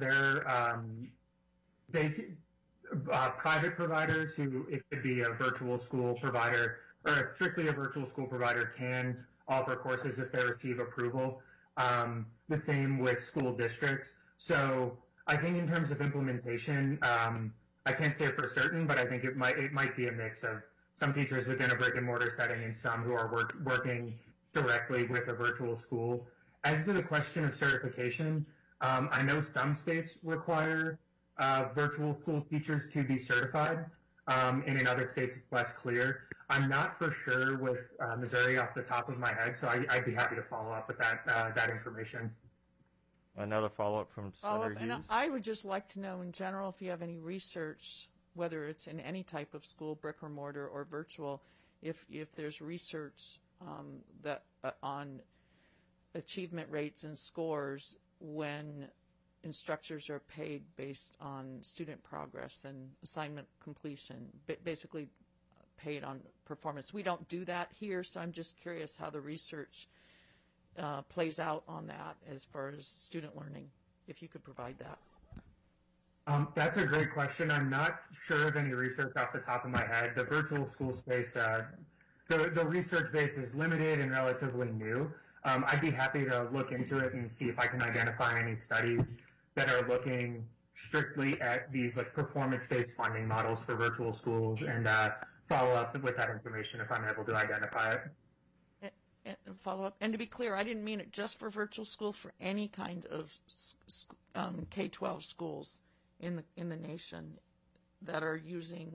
[SPEAKER 6] private providers who, it could be a virtual school provider or strictly a virtual school provider, can offer courses if they receive approval. The same with school districts. So I think in terms of implementation, I can't say for certain, but I think it might be a mix of some teachers within a brick and mortar setting and some who are working directly with a virtual school. As to the question of certification, I know some states require virtual school teachers to be certified, and in other states it's less clear. I'm not for sure with Missouri off the top of my head, so I'd be happy to follow up with that information.
[SPEAKER 1] Another follow-up from Senator Hughes.
[SPEAKER 2] And I would just like to know in general if you have any research, whether it's in any type of school, brick or mortar or virtual, if there's research that on achievement rates and scores when instructors are paid based on student progress and assignment completion, basically paid on performance. We don't do that here, so I'm just curious how the research plays out on that as far as student learning, if you could provide that.
[SPEAKER 6] That's a great question. I'm not sure of any research off the top of my head. The virtual school space, the research base is limited and relatively new. I'd be happy to look into it and see if I can identify any studies that are looking strictly at these like performance-based funding models for virtual schools and follow up with that information if I'm able to identify it.
[SPEAKER 2] And follow up. And to be clear, I didn't mean it just for virtual schools, for any kind of K-12 schools in the nation that are using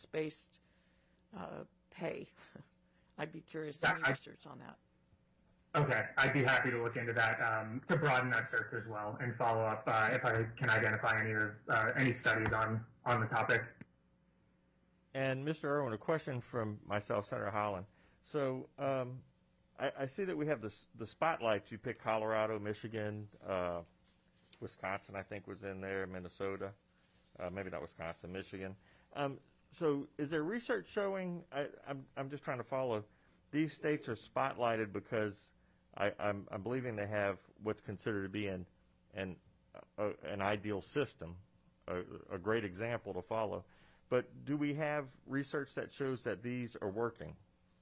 [SPEAKER 2] performance-based pay. I'd be curious any research on that.
[SPEAKER 6] Okay, I'd be happy to look into that to broaden that search as well and follow up if I can identify any studies on the topic.
[SPEAKER 1] And Mr. Irwin, a question from myself, Senator Holland. So I see that we have the spotlights. You picked Colorado, Michigan, Wisconsin, I think was in there, Minnesota, maybe not Wisconsin, Michigan. So is there research showing? I'm just trying to follow. These states are spotlighted because I'm believing they have what's considered to be an ideal system, a great example to follow. But do we have research that shows that these are working?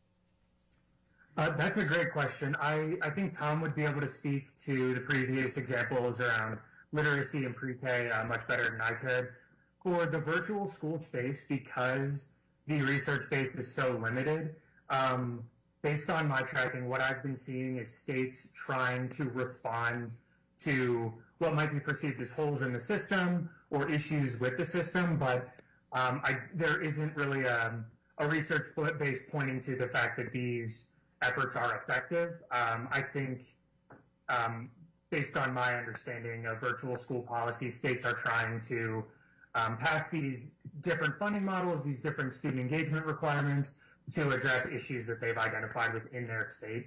[SPEAKER 6] That's a great question. I think Tom would be able to speak to the previous examples around literacy and pre-K much better than I could. For the virtual school space, because the research base is so limited, based on my tracking, what I've been seeing is states trying to respond to what might be perceived as holes in the system or issues with the system, but there isn't really a research base pointing to the fact that these efforts are effective. I think, based on my understanding of virtual school policy, states are trying to pass these different funding models, these different student engagement requirements to address issues that they've identified within their state.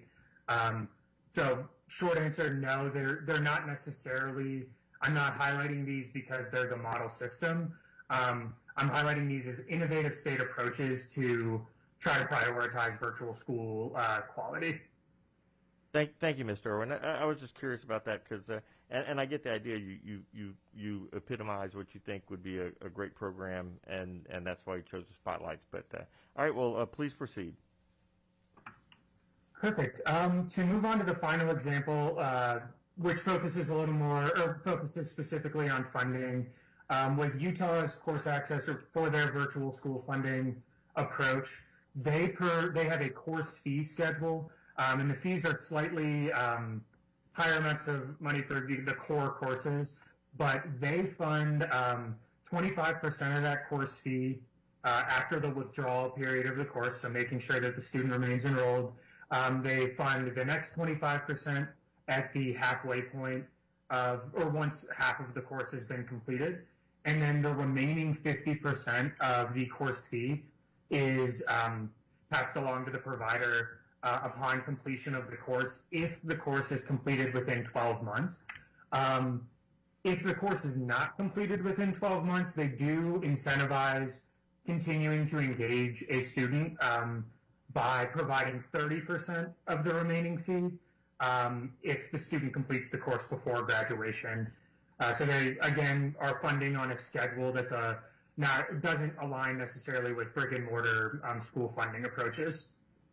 [SPEAKER 6] So short answer, no, they're not necessarily, I'm not highlighting these because they're the model system. I'm highlighting these as innovative state approaches to try to prioritize virtual school quality.
[SPEAKER 1] Thank you, Mr. Irwin. I was just curious about that because, and I get the idea. You epitomize what you think would be a great program, and that's why you chose the spotlights. But all right, well, please proceed.
[SPEAKER 6] Perfect. To move on to the final example, which focuses a little more, or focuses specifically on funding, with Utah's course access for their virtual school funding approach, they have a course fee schedule. And the fees are slightly higher amounts of money for the core courses, but they fund 25% of that course fee after the withdrawal period of the course, so making sure that the student remains enrolled. They fund the next 25% at the halfway point or once half of the course has been completed. And then the remaining 50% of the course fee is passed along to the provider upon completion of the course, if the course is completed within 12 months. If the course is not completed within 12 months, they do incentivize continuing to engage a student by providing 30% of the remaining fee if the student completes the course before graduation. So they, again, are funding on a schedule that's doesn't align necessarily with brick and mortar school funding approaches.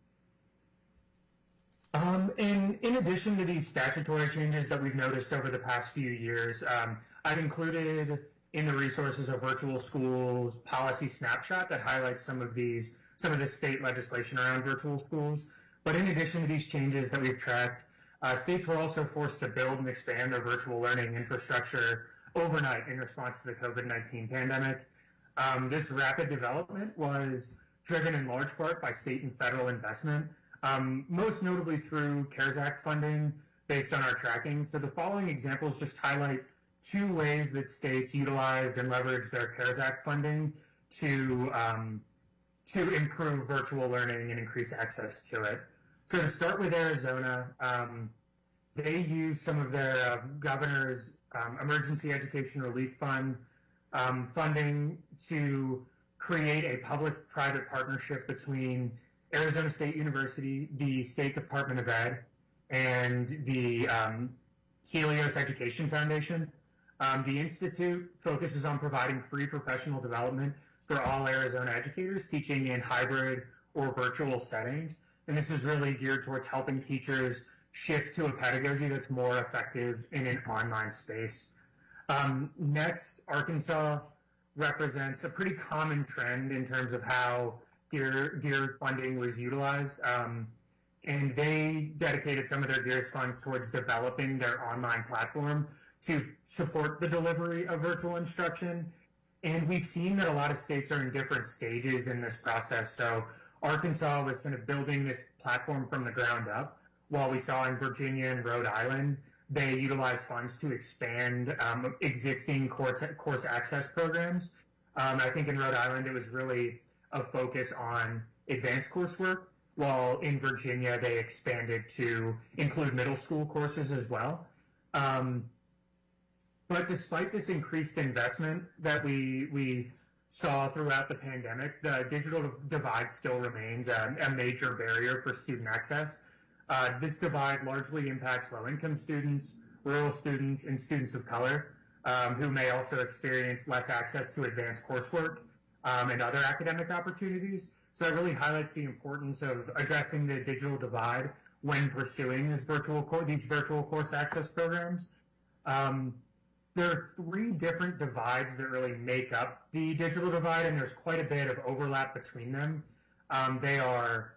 [SPEAKER 6] In addition to these statutory changes that we've noticed over the past few years, I've included in the resources a virtual schools policy snapshot that highlights some of the state legislation around virtual schools. But in addition to these changes that we've tracked, states were also forced to build and expand their virtual learning infrastructure overnight in response to the COVID-19 pandemic. This rapid development was driven in large part by state and federal investment, most notably through CARES Act funding based on our tracking. So the following examples just highlight two ways that states utilized and leveraged their CARES Act funding to improve virtual learning and increase access to it. So to start with Arizona, they used some of their governor's Emergency Education Relief Fund funding to create a public-private partnership between Arizona State University, the State Department of Ed, and the Helios Education Foundation. The Institute focuses on providing free professional development for all Arizona educators teaching in hybrid or virtual settings. And this is really geared towards helping teachers shift to a pedagogy that's more effective in an online space. Next, Arkansas represents a pretty common trend in terms of how GEAR funding was utilized. And they dedicated some of their GEARS funds towards developing their online platform to support the delivery of virtual instruction. And we've seen that a lot of states are in different stages in this process. So Arkansas was kind of building this platform from the ground up, while we saw in Virginia and Rhode Island, they utilized funds to expand existing course access programs. I think in Rhode Island, it was really a focus on advanced coursework, while in Virginia, they expanded to include middle school courses as well. But despite this increased investment that we saw throughout the pandemic, the digital divide still remains a major barrier for student access. This divide largely impacts low-income students, rural students, and students of color, who may also experience less access to advanced coursework and other academic opportunities. So it really highlights the importance of addressing the digital divide when pursuing these virtual course access programs. There are 3 different divides that really make up the digital divide, and there's quite a bit of overlap between them. They are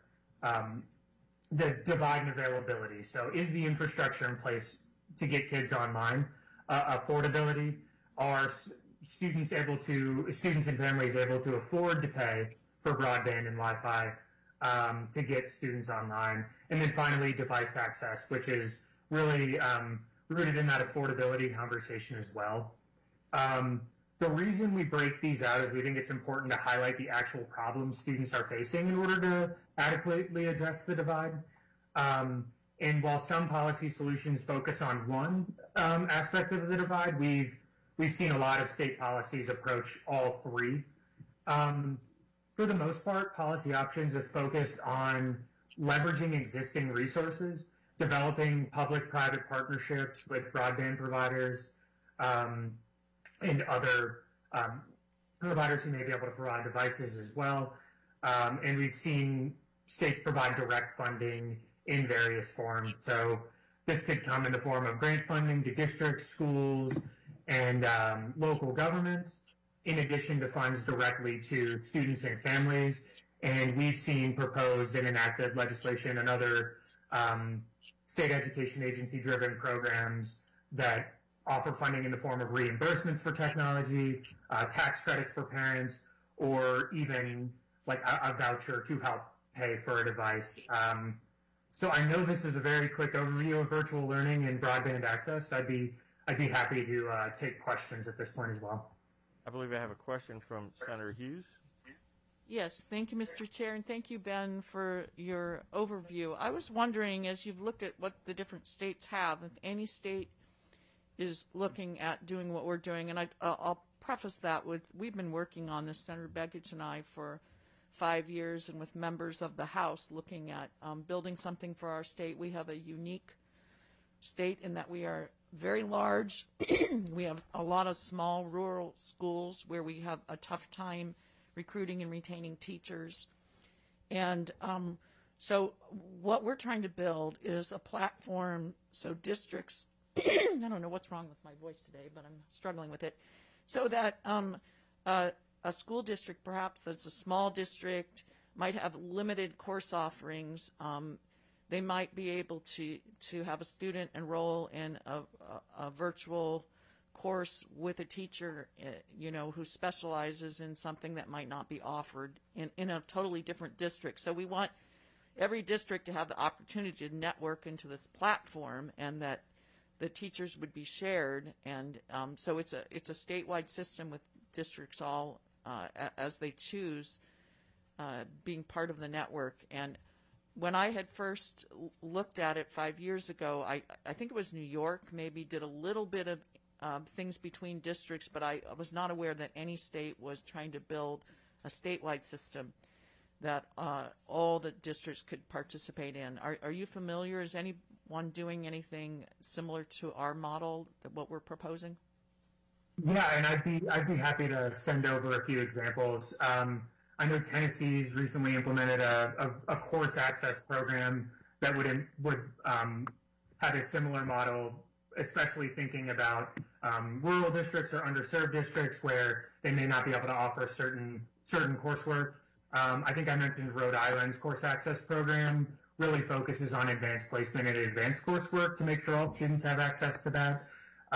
[SPEAKER 6] the divide in availability. So is the infrastructure in place to get kids online? Affordability, are students and families able to afford to pay for broadband and Wi-Fi to get students online? And then finally, device access, which is really rooted in that affordability conversation as well. The reason we break these out is we think it's important to highlight the actual problems students are facing in order to adequately address the divide. And while some policy solutions focus on one aspect of the divide, we've seen a lot of state policies approach all 3. For the most part, policy options have focused on leveraging existing resources, developing public-private partnerships with broadband providers and other providers who may be able to provide devices as well. And we've seen states provide direct funding in various forms. So this could come in the form of grant funding to districts, schools, and local governments, in addition to funds directly to students and families. And we've seen proposed and enacted legislation and other state education agency-driven programs that offer funding in the form of reimbursements for technology, tax credits for parents, or even like a voucher to help pay for a device. So I know this is a very quick overview of virtual learning and broadband access. I'd be happy to take questions at this point as well.
[SPEAKER 1] I believe I have a question from Senator Hughes.
[SPEAKER 2] Yes, thank you, Mr. Chair, and thank you, Ben, for your overview. I was wondering, as you've looked at what the different states have, if any state is looking at doing what we're doing, and I'll preface that with, we've been working on this, Senator Begich and I, for 5 years, and with members of the House looking at building something for our state. We have a unique state in that we are very large. We have a lot of small rural schools where we have a tough time recruiting and retaining teachers. And so what we're trying to build is a platform so districts, I don't know what's wrong with my voice today, but I'm struggling with it, so that a school district perhaps that's a small district might have limited course offerings. They might be able to have a student enroll in a virtual course with a teacher, who specializes in something that might not be offered in a totally different district. So we want every district to have the opportunity to network into this platform, and that the teachers would be shared. And so it's a statewide system with districts all as they choose being part of the network. And when I had first looked at it 5 years ago, I think it was New York maybe did a little bit of things between districts, but I was not aware that any state was trying to build a statewide system that all the districts could participate in. Are you familiar? Is anyone doing anything similar to our model, what we're proposing?
[SPEAKER 6] Yeah, and I'd be happy to send over a few examples. I know Tennessee's recently implemented a course access program that would have a similar model, especially thinking about rural districts or underserved districts where they may not be able to offer certain coursework. I think I mentioned Rhode Island's course access program really focuses on advanced placement and advanced coursework to make sure all students have access to that.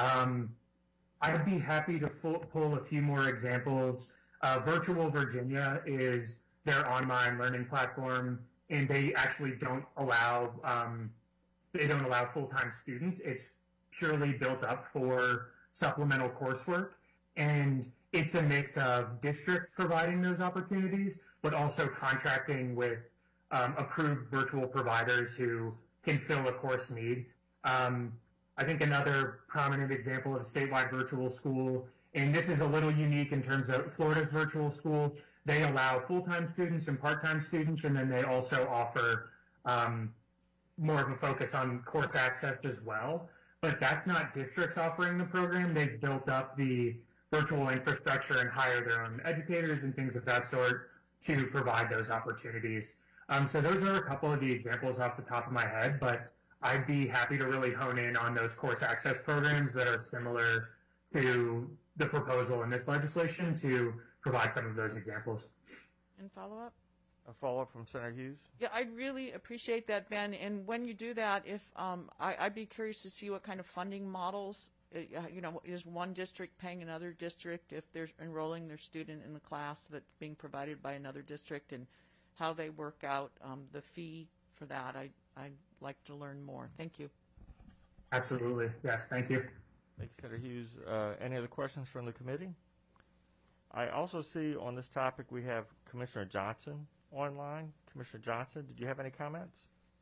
[SPEAKER 6] I'd be happy to pull a few more examples. Virtual Virginia is their online learning platform, and they actually don't allow they don't allow full-time students. It's purely built up for supplemental coursework. And it's a mix of districts providing those opportunities, but also contracting with approved virtual providers who can fill a course need. I think another prominent example of a statewide virtual school, and this is a little unique in terms of Florida's virtual school, they allow full-time students and part-time students, and then they also offer more of a focus on course access as well. But that's not districts offering the program. They've built up the virtual infrastructure and hire their own educators and things of that sort to provide those opportunities. So those are a couple of the examples off the top of my head, but I'd be happy to really hone in on those course access programs that are similar to the proposal in this legislation to provide some of those examples.
[SPEAKER 2] And follow-up?
[SPEAKER 1] A follow-up from Senator Hughes?
[SPEAKER 2] Yeah, I really appreciate that, Ben. And when you do that, if I'd be curious to see what kind of funding models, is one district paying another district if they're enrolling their student in the class that's being provided by another district, and how they work out the fee for that. I'd like to learn more. Thank you.
[SPEAKER 6] Absolutely. Yes, thank you.
[SPEAKER 1] Thank you, Senator Hughes. Any other questions from the committee? I also see on this topic we have Commissioner Johnson online. Commissioner Johnson, did you have any comments?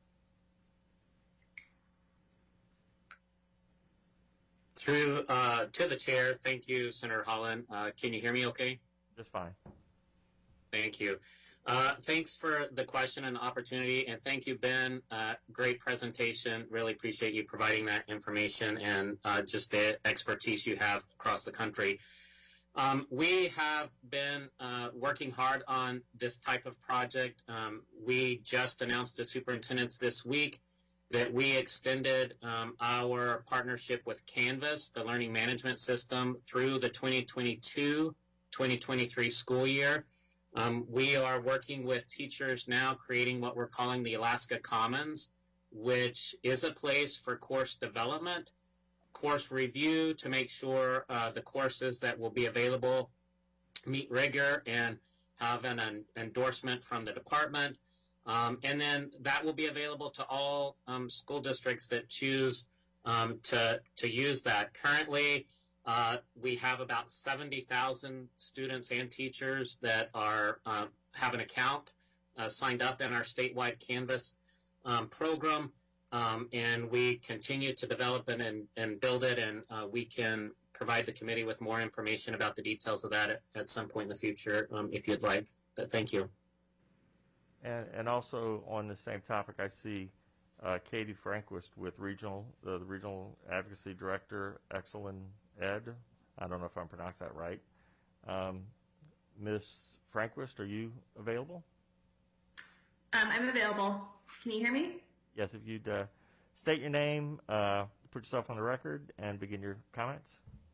[SPEAKER 7] Through to the chair, thank you, Senator Holland. Can you hear me okay?
[SPEAKER 1] Just fine.
[SPEAKER 7] Thank you. Thanks for the question and the opportunity, and thank you, Ben. Great presentation. Really appreciate you providing that information and just the expertise you have across the country. We have been working hard on this type of project. We just announced to superintendents this week that we extended our partnership with Canvas, the learning management system, through the 2022-2023 school year. We are working with teachers now, creating what we're calling the Alaska Commons, which is a place for course development, course review to make sure the courses that will be available meet rigor and have an endorsement from the department. And then that will be available to all school districts that choose to use that. Currently, we have about 70,000 students and teachers that are have an account signed up in our statewide Canvas program, and we continue to develop it and build it, and we can provide the committee with more information about the details of that at some point in the future if you'd like. But thank you.
[SPEAKER 1] And also on the same topic, I see Katie Franquist with the Regional Advocacy Director, Excellent Ed. I don't know if I'm pronouncing that right. Ms. Franquist, are you available?
[SPEAKER 8] I'm available. Can you hear me?
[SPEAKER 1] Yes, if you'd state your name, put yourself on the record, and begin your comments.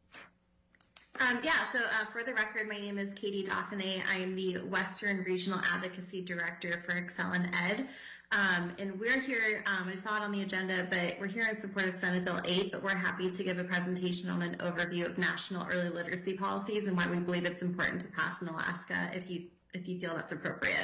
[SPEAKER 8] So for the record, my name is Katie Dauphiné. I am the Western Regional Advocacy Director for Excellent Ed. And we're here, I saw it on the agenda, but we're here in support of Senate Bill 8, but we're happy to give a presentation on an overview of national early literacy policies and why we believe it's important to pass in Alaska if you feel that's appropriate.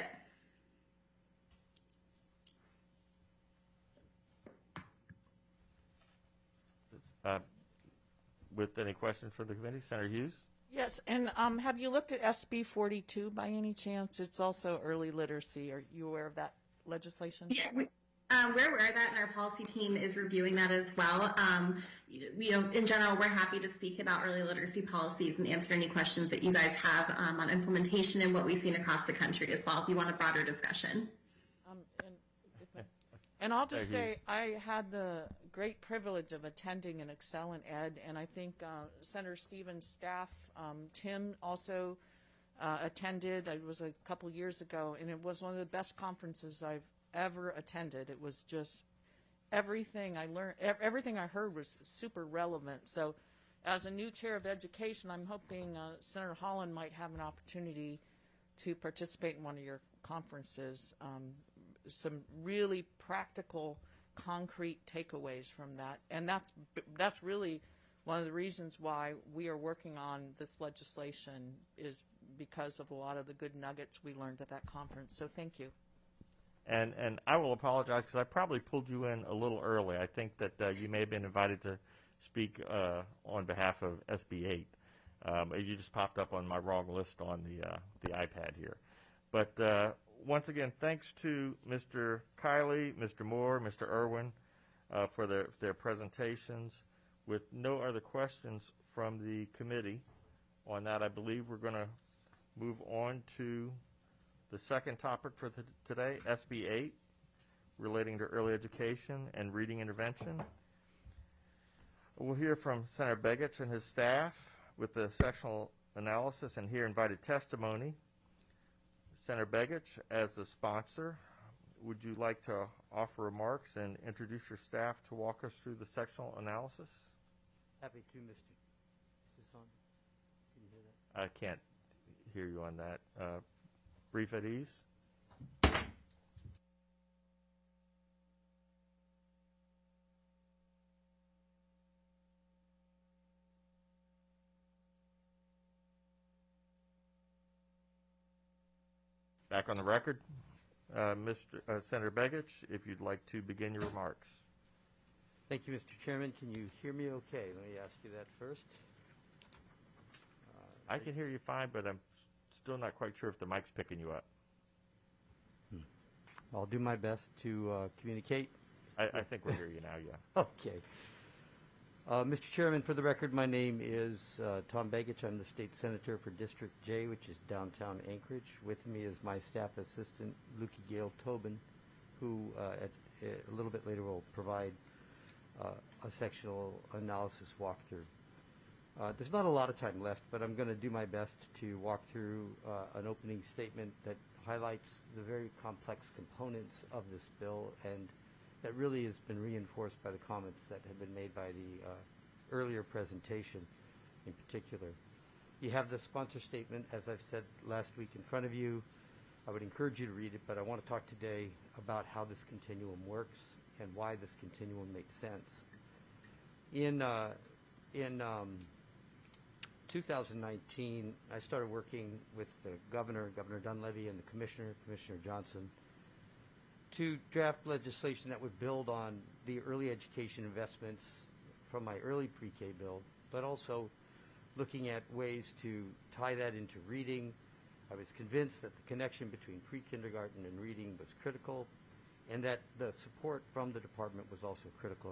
[SPEAKER 1] With any questions for the committee, Senator Hughes?
[SPEAKER 2] Yes, and have you looked at SB 42 by any chance? It's also early literacy. Are you aware of that legislation?
[SPEAKER 8] Yeah, we're aware of that, and our policy team is reviewing that as well. In general, we're happy to speak about early literacy policies and answer any questions that you guys have on implementation and what we've seen across the country as well, if you want a broader discussion.
[SPEAKER 2] And I'll just say I had the great privilege of attending an Excellent Ed, and I think Senator Stevens' staff, Tim, also attended. It was a couple years ago, and it was one of the best conferences I've ever attended. It was just everything I learned, everything I heard was super relevant. So as a new chair of education, I'm hoping Senator Holland might have an opportunity to participate in one of your conferences. Some really practical, concrete takeaways from that. And that's really one of the reasons why we are working on this legislation, is because of a lot of the good nuggets we learned at that conference. So thank you.
[SPEAKER 1] And I will apologize because I probably pulled you in a little early. I think that you may have been invited to speak on behalf of SB 8. You just popped up on my wrong list on the iPad here. But once again, thanks to Mr. Kiley, Mr. Moore, Mr. Irwin for their presentations. With no other questions from the committee on that, I believe we're going to move on to the second topic for today, SB 8, relating to early education and reading intervention. We'll hear from Senator Begich and his staff with the sectional analysis and hear invited testimony. Senator Begich, as the sponsor, would you like to offer remarks and introduce your staff to walk us through the sectional analysis?
[SPEAKER 5] Happy to, Mr. Is this on? Can you hear that?
[SPEAKER 1] I can't hear you on that. Brief at ease. Back on the record, Senator Begich, if you'd like to begin your remarks.
[SPEAKER 5] Thank you, Mr. Chairman. Can you hear me okay? Let me ask you that first.
[SPEAKER 1] I can hear you fine, but I'm still not quite sure if the mic's picking you up.
[SPEAKER 5] I'll do my best to communicate.
[SPEAKER 1] I think we're hearing you now, yeah.
[SPEAKER 5] Okay. Mr. Chairman, for the record, my name is Tom Begich. I'm the state senator for District J, which is downtown Anchorage. With me is my staff assistant, Lukey Gale Tobin, who a little bit later will provide a sectional analysis walkthrough. There's not a lot of time left, but I'm going to do my best to walk through an opening statement that highlights the very complex components of this bill, and that really has been reinforced by the comments that have been made by the earlier presentation in particular. You have the sponsor statement, as I've said last week, in front of you. I would encourage you to read it, but I want to talk today about how this continuum works and why this continuum makes sense. In 2019, I started working with the Governor Dunleavy, and the Commissioner Johnson, to draft legislation that would build on the early education investments from my early pre-K bill, but also looking at ways to tie that into reading. I was convinced that the connection between pre-kindergarten and reading was critical, and that the support from the department was also critical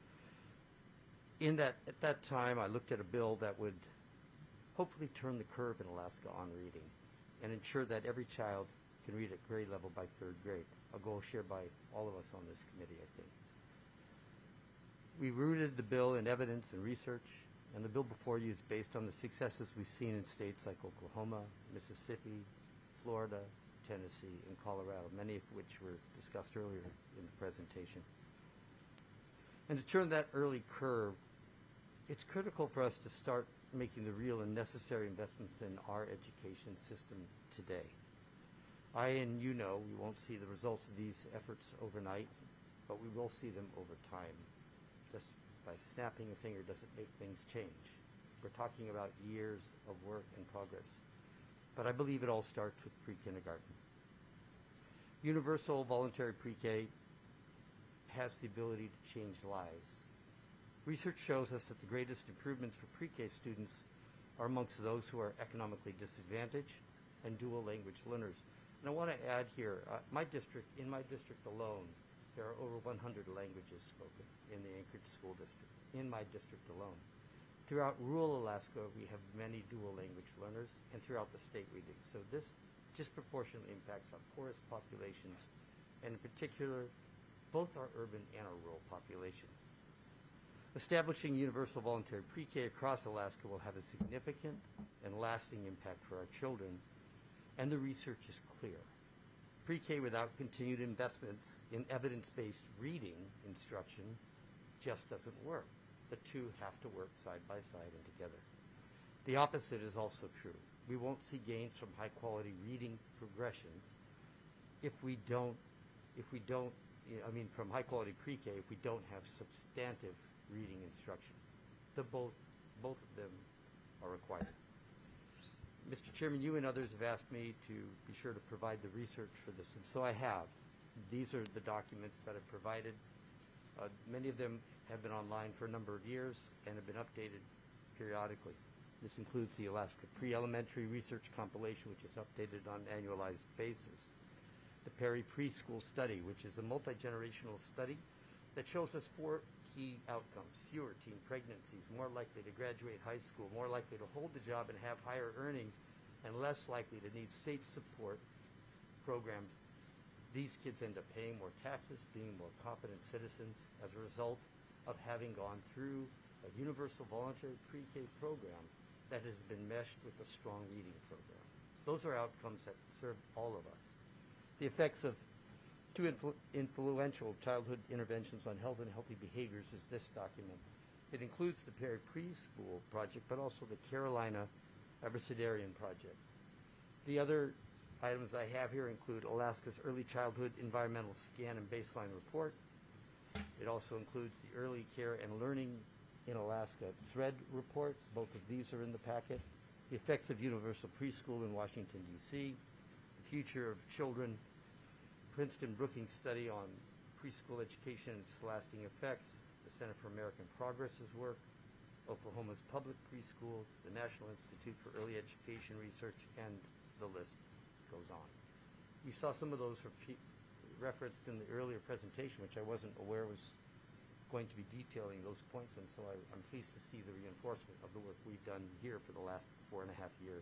[SPEAKER 5] in that. At that time, I looked at a bill that would hopefully turn the curve in Alaska on reading and ensure that every child can read at grade level by third grade, a goal shared by all of us on this committee, I think. We rooted the bill in evidence and research, and the bill before you is based on the successes we've seen in states like Oklahoma, Mississippi, Florida, Tennessee, and Colorado, many of which were discussed earlier in the presentation. And to turn that early curve, it's critical for us to start making the real and necessary investments in our education system today. We won't see the results of these efforts overnight, but we will see them over time. Just by snapping a finger doesn't make things change. We're talking about years of work and progress. But I believe it all starts with pre-kindergarten. Universal voluntary pre-K has the ability to change lives. Research shows us that the greatest improvements for pre-K students are amongst those who are economically disadvantaged and dual language learners. And I want to add here, in my district alone, there are over 100 languages spoken in the Anchorage School District, in my district alone. Throughout rural Alaska, we have many dual language learners, and throughout the state we do. So this disproportionately impacts our poorest populations, and in particular, both our urban and our rural populations. Establishing universal voluntary pre-K across Alaska will have a significant and lasting impact for our children, and the research is clear. Pre-K without continued investments in evidence-based reading instruction just doesn't work. The two have to work side by side and together. The opposite is also true. We won't see gains from high-quality reading progression from high-quality pre-K if we don't have substantive reading instruction. Both of them are required. Mr. Chairman, you and others have asked me to be sure to provide the research for this, and so I have. These are the documents that I've provided. Many of them have been online for a number of years and have been updated periodically. This includes the Alaska Pre-Elementary Research Compilation, which is updated on an annualized basis. The Perry Preschool Study, which is a multi-generational study that shows us 4 key outcomes: fewer teen pregnancies, more likely to graduate high school, more likely to hold the job and have higher earnings, and less likely to need state support programs. These kids end up paying more taxes, being more competent citizens as a result of having gone through a universal voluntary pre-K program that has been meshed with a strong reading program. Those are outcomes that serve all of us. The effects of 2 influential childhood interventions on health and healthy behaviors is this document. It includes the Perry Preschool Project, but also the Carolina Abecedarian Project. The other items I have here include Alaska's Early Childhood Environmental Scan and Baseline Report. It also includes the Early Care and Learning in Alaska Thread Report. Both of these are in the packet. The Effects of Universal Preschool in Washington, D.C. The Future of Children, Princeton Brookings Study on Preschool Education and its Lasting Effects, the Center for American Progress's work, Oklahoma's Public Preschools, the National Institute for Early Education Research, and the list goes on. You saw some of those referenced in the earlier presentation, which I wasn't aware was going to be detailing those points, and so I'm pleased to see the reinforcement of the work we've done here for the last 4.5 years.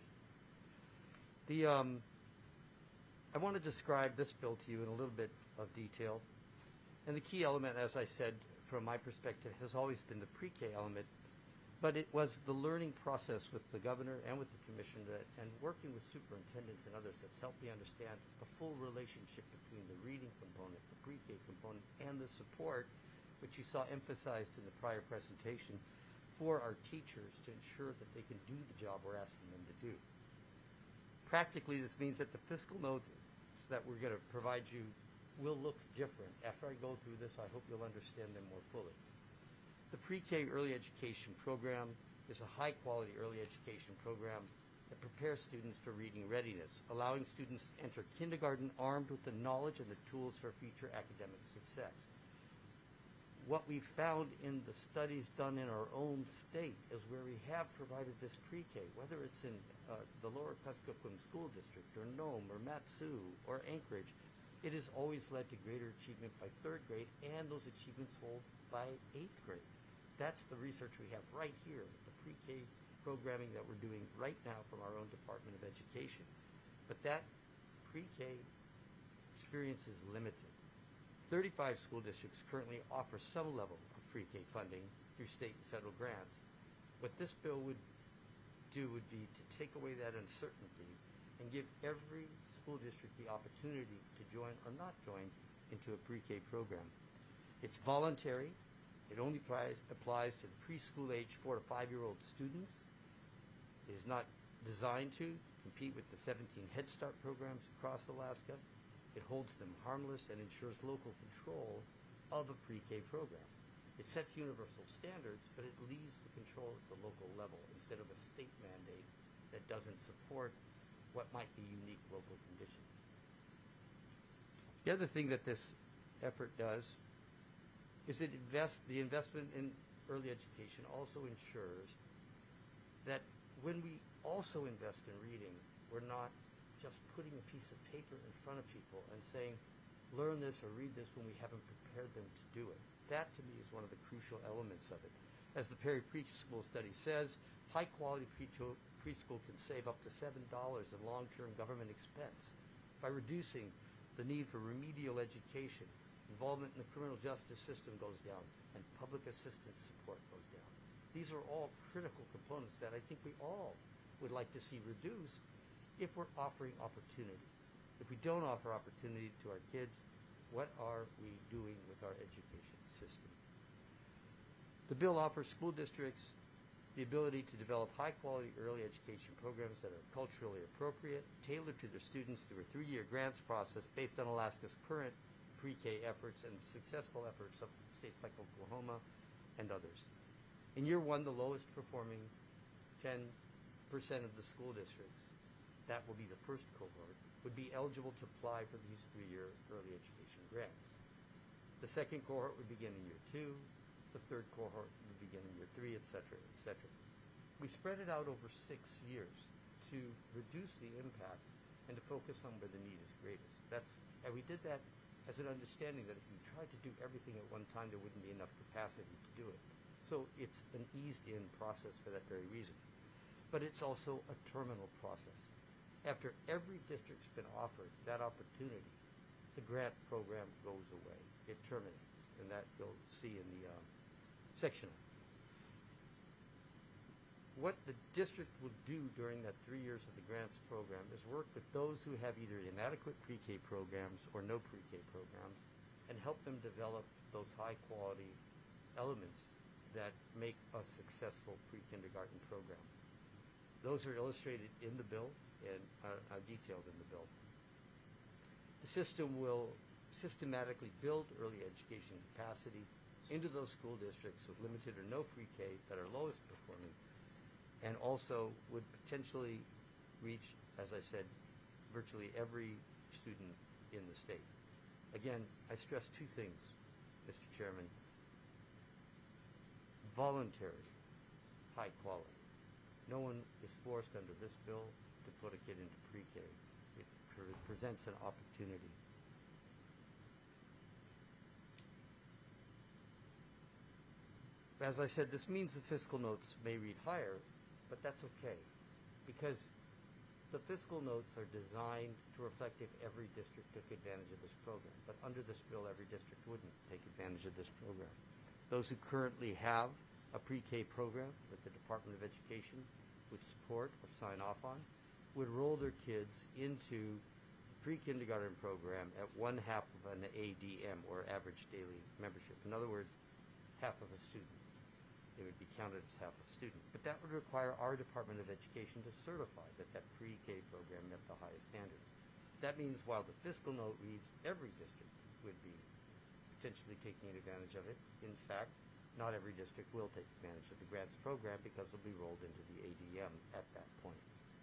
[SPEAKER 5] I want to describe this bill to you in a little bit of detail. And the key element, as I said, from my perspective, has always been the pre-K element, but it was the learning process with the governor and with the commission and working with superintendents and others that's helped me understand the full relationship between the reading component, the pre-K component, and the support, which you saw emphasized in the prior presentation, for our teachers to ensure that they can do the job we're asking them to do. Practically, this means that the fiscal notes that we're going to provide you will look different. After I go through this, I hope you'll understand them more fully. The Pre-K Early Education Program is a high-quality early education program that prepares students for reading readiness, allowing students to enter kindergarten armed with the knowledge and the tools for future academic success. What we found in the studies done in our own state is where we have provided this pre-K, whether it's in the Lower Kuskokwim School District or Nome or Matsu or Anchorage, it has always led to greater achievement by 3rd grade, and those achievements hold by 8th grade. That's the research we have right here, the pre-K programming that we're doing right now from our own Department of Education. But that pre-K experience is limited. 35 school districts currently offer some level of pre-K funding through state and federal grants. What this bill would do would be to take away that uncertainty and give every school district the opportunity to join or not join into a pre-K program. It's voluntary. It only applies to the preschool age 4 to 5-year-old students. It is not designed to compete with the 17 Head Start programs across Alaska. It holds them harmless and ensures local control of a pre-K program. It sets universal standards, but it leaves the control at the local level instead of a state mandate that doesn't support what might be unique local conditions. The other thing that this effort does is the investment in early education also ensures that when we also invest in reading, we're not just putting a piece of paper in front of people and saying, learn this or read this when we haven't prepared them to do it. That, to me, is one of the crucial elements of it. As the Perry Preschool Study says, high-quality preschool can save up to $7 in long-term government expense by reducing the need for remedial education. Involvement in the criminal justice system goes down, and public assistance support goes down. These are all critical components that I think we all would like to see reduced if we're offering opportunity. If we don't offer opportunity to our kids, what are we doing with our education system? The bill offers school districts the ability to develop high-quality early education programs that are culturally appropriate, tailored to their students through a 3-year grants process based on Alaska's current pre-K efforts and successful efforts of states like Oklahoma and others. In year 1, the lowest performing 10% of the school districts that will be the first cohort, would be eligible to apply for these 3-year early education grants. The second cohort would begin in year 2, the third cohort would begin in year 3, et cetera, et cetera. We spread it out over 6 years to reduce the impact and to focus on where the need is greatest. And we did that as an understanding that if we tried to do everything at one time, there wouldn't be enough capacity to do it. So it's an eased-in process for that very reason. But it's also a terminal process. After every district's been offered that opportunity, the grant program goes away. It terminates, and that you'll see in the section. What the district will do during that 3 years of the grants program is work with those who have either inadequate pre-K programs or no pre-K programs and help them develop those high-quality elements that make a successful pre-kindergarten program. Those are illustrated in the bill and are detailed in the bill. The system will systematically build early education capacity into those school districts with limited or no pre-K that are lowest performing, and also would potentially reach, as I said, virtually every student in the state. Again, I stress 2 things, Mr. Chairman. Voluntary, high quality. No one is forced under this bill to put a kid into pre-K. It presents an opportunity. As I said, this means the fiscal notes may read higher, but that's okay, because the fiscal notes are designed to reflect if every district took advantage of this program. But under this bill, every district wouldn't take advantage of this program. Those who currently have a pre-K program that the Department of Education would support or sign off on would roll their kids into pre-kindergarten program at 1/2 of an ADM, or average daily membership. In other words, half of a student. They would be counted as half a student. But that would require our Department of Education to certify that that pre-K program met the highest standards. That means while the fiscal note reads every district would be potentially taking advantage of it, in fact, not every district will take advantage of the grants program because it'll be rolled into the ADM at that point.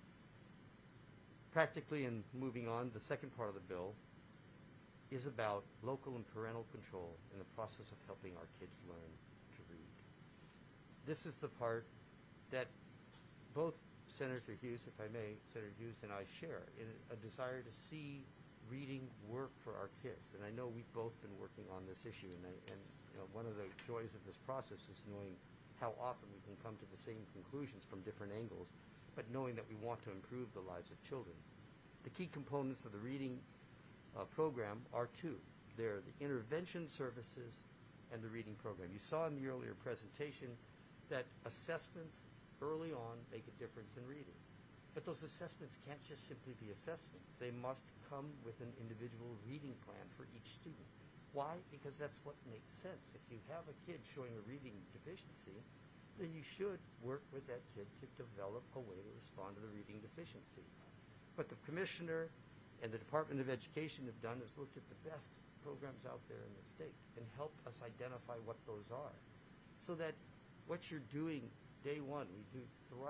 [SPEAKER 5] Practically, and moving on, the second part of the bill is about local and parental control in the process of helping our kids learn to read. This is the part that both Senator Hughes, if I may, Senator Hughes and I share in a desire to see reading work for our kids. And I know we've both been working on this issue, and you know, one of the joys of this process is knowing how often we can come to the same conclusions from different angles, but knowing that we want to improve the lives of children. The key components of the reading program are 2. They're the intervention services and the reading program. You saw in the earlier presentation that assessments early on make a difference in reading. But those assessments can't just simply be assessments. They must come with an individual reading plan for each student. Why? Because that's what makes sense. If you have a kid showing a reading deficiency, then you should work with that kid to develop a way to respond to the reading deficiency. What the Commissioner and the Department of Education have done is looked at the best programs out there in the state and helped us identify what those are. So that what you're doing day one, we do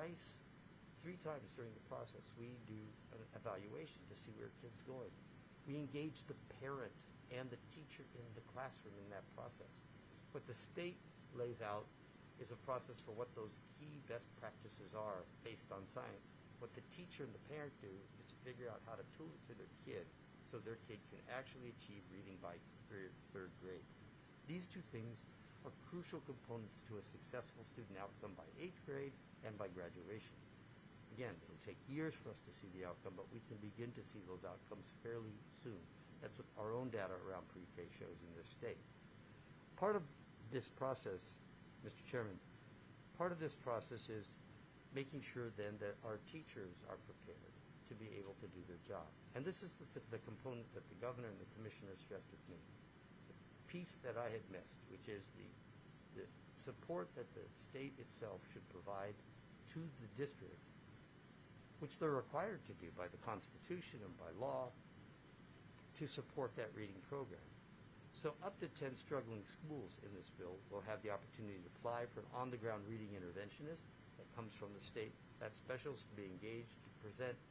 [SPEAKER 5] 3 times during the process, we do an evaluation to see where kids going. We engage the parent and the teacher in the classroom in that process. What the state lays out is a process for what those key best practices are based on science. What the teacher and the parent do is figure out how to tool it to their kid so their kid can actually achieve reading by 3rd grade. These 2 things are crucial components to a successful student outcome by 8th grade and by graduation. Again, it'll take years for us to see the outcome, but we can begin to see those outcomes fairly soon. That's what our own data around pre-K shows in this state. Part of this process, Mr. Chairman, part of this process is making sure then that our teachers are prepared to be able to do their job. And this is the component that the Governor and the Commissioner stressed with me. Piece that I had missed, which is the support that the state itself should provide to the districts, which they're required to do by the Constitution and by law, to support that reading program. So up to 10 struggling schools in this bill will have the opportunity to apply for an on-the-ground reading interventionist that comes from the state. That specialist can be engaged to present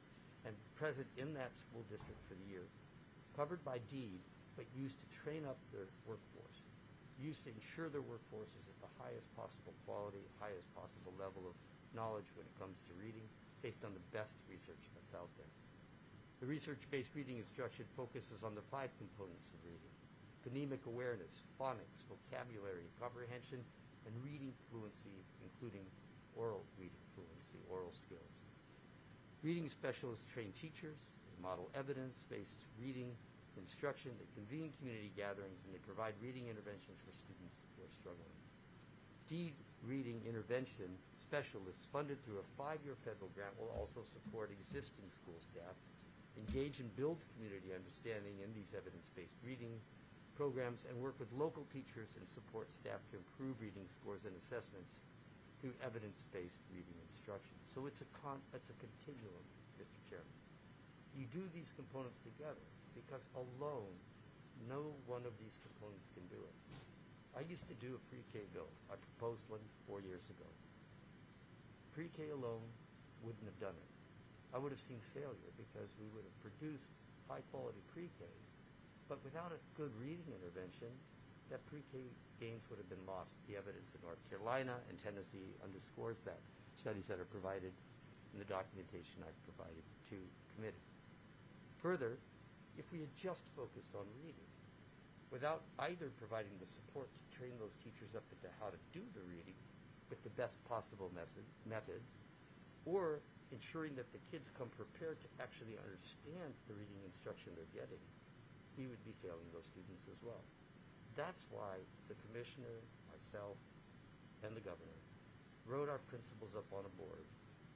[SPEAKER 5] and present in that school district for the year, covered by deed, but used to train up their workforce, used to ensure their workforce is at the highest possible quality, highest possible level of knowledge when it comes to reading, based on the best research that's out there. The research-based reading instruction focuses on the 5 components of reading: phonemic awareness, phonics, vocabulary, comprehension, and reading fluency, including oral reading fluency, oral skills. Reading specialists train teachers, they model evidence-based reading instruction, they convene community gatherings, and they provide reading interventions for students who are struggling. Deed Reading Intervention specialists funded through a 5-year federal grant will also support existing school staff, engage and build community understanding in these evidence-based reading programs, and work with local teachers and support staff to improve reading scores and assessments through evidence-based reading instruction. So it's a continuum, Mr. Chairman. You do these components together because alone, no one of these components can do it. I used to do a pre-K bill. I proposed one 4 years ago. Pre-K alone wouldn't have done it. I would have seen failure because we would have produced high-quality pre-K, but without a good reading intervention, that pre-K gains would have been lost. The evidence in North Carolina and Tennessee underscores that. Studies that are provided in the documentation I've provided to committee. Further, if we had just focused on reading, without either providing the support to train those teachers up into how to do the reading with the best possible methods, or ensuring that the kids come prepared to actually understand the reading instruction they're getting, we would be failing those students as well. That's why the commissioner, myself, and the governor wrote our principles up on a board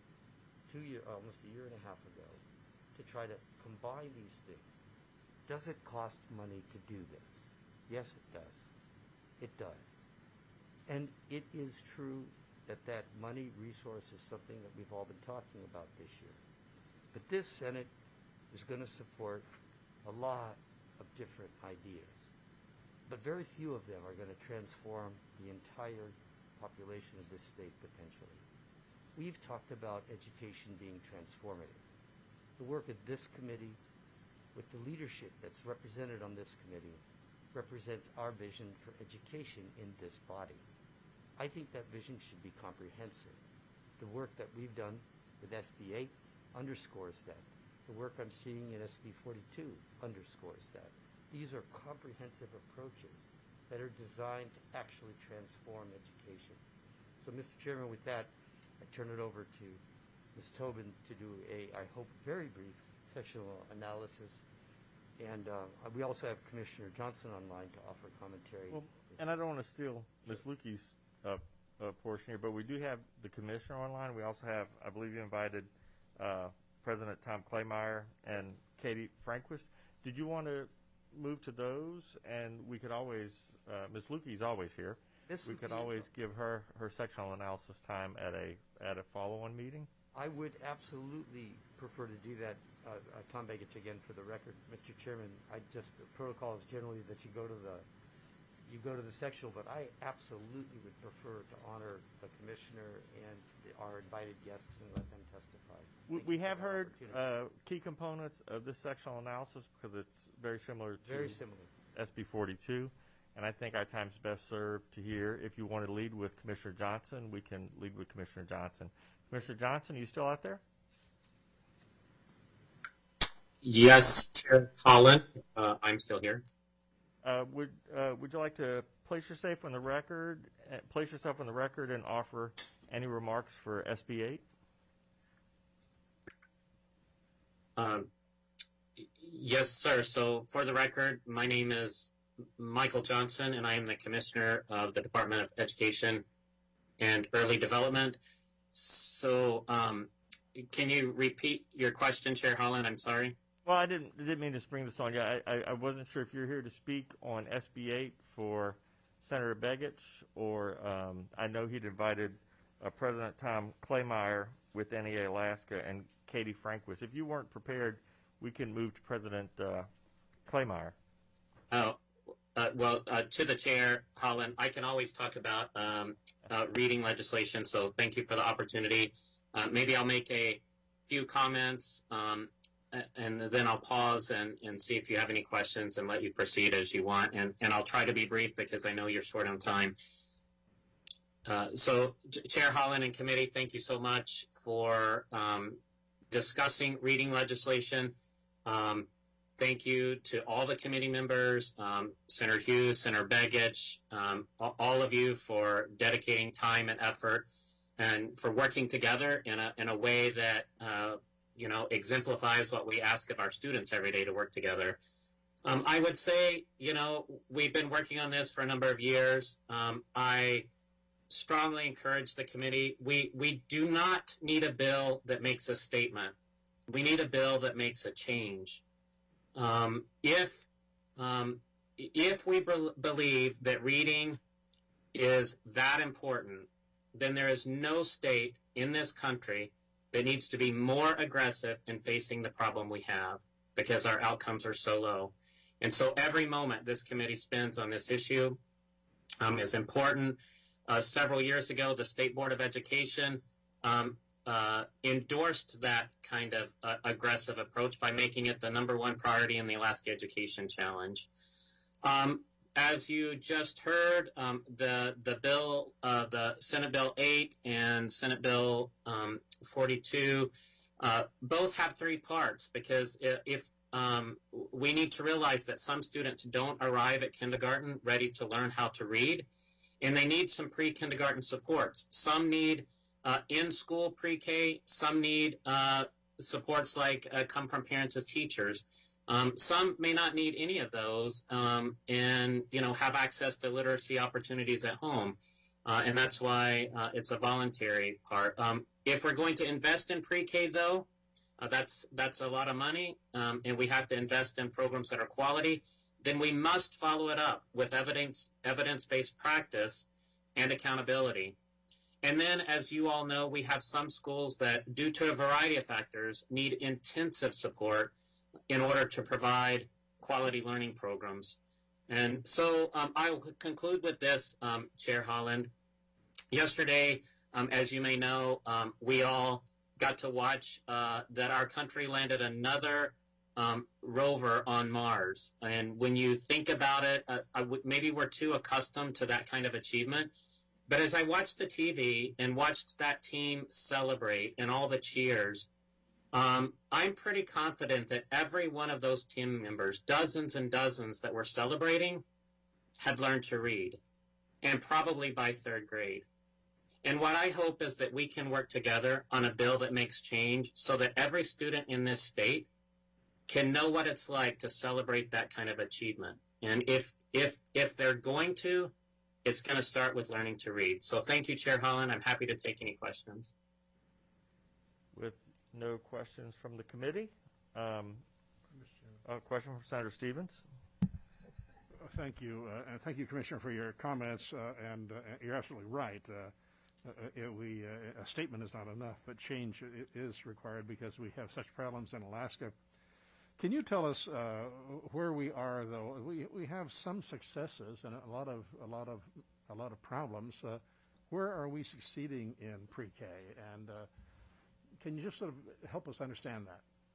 [SPEAKER 5] almost a year and a half ago to try to combine these things. Does it cost money to do this? Yes, it does. It does. And it is true that money resource is something that we've all been talking about this year. But this Senate is going to support a lot of different ideas. But very few of them are going to transform the entire population of this state potentially. We've talked about education being transformative. The work of this committee, with the leadership that's represented on this committee, represents our vision for education in this body. I think that vision should be comprehensive. The work that we've done with SB 8 underscores that. The work I'm seeing in SB 42 underscores that. These are comprehensive approaches that are designed to actually transform education. So, Mr. Chairman, with that, I turn it over to Ms. Tobin to do I hope, very brief sectional analysis. And we also have Commissioner Johnson online to offer commentary.
[SPEAKER 1] Well, and I don't want to steal Ms. Lukey's portion here, but we do have the commissioner online. We also have, I believe you invited President Tom Kleymeier and Katie Franquist. Did you want to move to those? And we could always, Ms. Lukey's always here. We could always give her sectional analysis time at a follow-on meeting.
[SPEAKER 5] I would absolutely prefer to do that. Tom Begich again for the record, Mr. Chairman. The protocol is generally that you go to the sectional, but I absolutely would prefer to honor the commissioner and our invited guests and let them testify.
[SPEAKER 1] We have heard key components of this sectional analysis because it's very similar to SB 42, and I think our time's best served to hear. If you want to lead with Commissioner Johnson, we can lead with Commissioner Johnson. Commissioner Johnson, are you still out there?
[SPEAKER 7] Yes, Chair Holland, I'm still here.
[SPEAKER 1] Would you like to place yourself on the record and offer any remarks for SB 8?
[SPEAKER 7] Yes, sir. So for the record, my name is Michael Johnson, and I am the Commissioner of the Department of Education and Early Development. So can you repeat your question, Chair Holland? I'm sorry.
[SPEAKER 1] Well, I didn't mean to spring this on you. I wasn't sure if you're here to speak on SB 8 for Senator Begich, or I know he'd invited President Tom Kleymeier with NEA Alaska and Katie Franquist. If you weren't prepared, we can move to President Kleymeier.
[SPEAKER 7] Well, to the Chair, Holland, I can always talk about reading legislation, so thank you for the opportunity. Maybe I'll make a few comments and then I'll pause and see if you have any questions and let you proceed as you want. And I'll try to be brief because I know you're short on time. So Chair Holland and committee, thank you so much for discussing reading legislation. Thank you to all the committee members, Senator Hughes, Senator Begich, all of you for dedicating time and effort and for working together in a way that exemplifies what we ask of our students every day to work together. I would say, we've been working on this for a number of years. I strongly encourage the committee. We do not need a bill that makes a statement. We need a bill that makes a change. If we believe that reading is that important, then there is no state in this country that needs to be more aggressive in facing the problem we have because our outcomes are so low. And so every moment this committee spends on this issue is important. Several years ago, the State Board of Education endorsed that kind of aggressive approach by making it the #1 priority in the Alaska Education Challenge. As you just heard, the bill, the Senate Bill 8 and Senate Bill 42, both have 3 parts because if we need to realize that some students don't arrive at kindergarten ready to learn how to read, and they need some pre-kindergarten supports. Some need in-school pre-K, some need supports like come from parents as teachers. Some may not need any of those and have access to literacy opportunities at home. And that's why it's a voluntary part. If we're going to invest in pre-K, though, that's a lot of money, and we have to invest in programs that are quality, then we must follow it up with evidence-based practice and accountability. And then, as you all know, we have some schools that, due to a variety of factors, need intensive support in order to provide quality learning programs. And so I will conclude with this, Chair Holland. Yesterday, as you may know, we all got to watch that our country landed another rover on Mars. And when you think about it, maybe we're too accustomed to that kind of achievement. But as I watched the TV and watched that team celebrate and all the cheers, I'm pretty confident that every one of those team members, dozens and dozens that were celebrating, had learned to read, and probably by 3rd grade. And what I hope is that we can work together on a bill that makes change so that every student in this state can know what it's like to celebrate that kind of achievement. And if they're going to, it's going to start with learning to read. So thank you, Chair Holland. I'm happy to take any questions.
[SPEAKER 1] With no questions from the committee, a question from Senator Stevens.
[SPEAKER 9] Thank you, and thank you, Commissioner, for your comments. And you're absolutely right. A statement is not enough, but change is required because we have such problems in Alaska. Can you tell us where we are, though? We have some successes and a lot of problems. Where are we succeeding in pre-K? And can you just sort of help us understand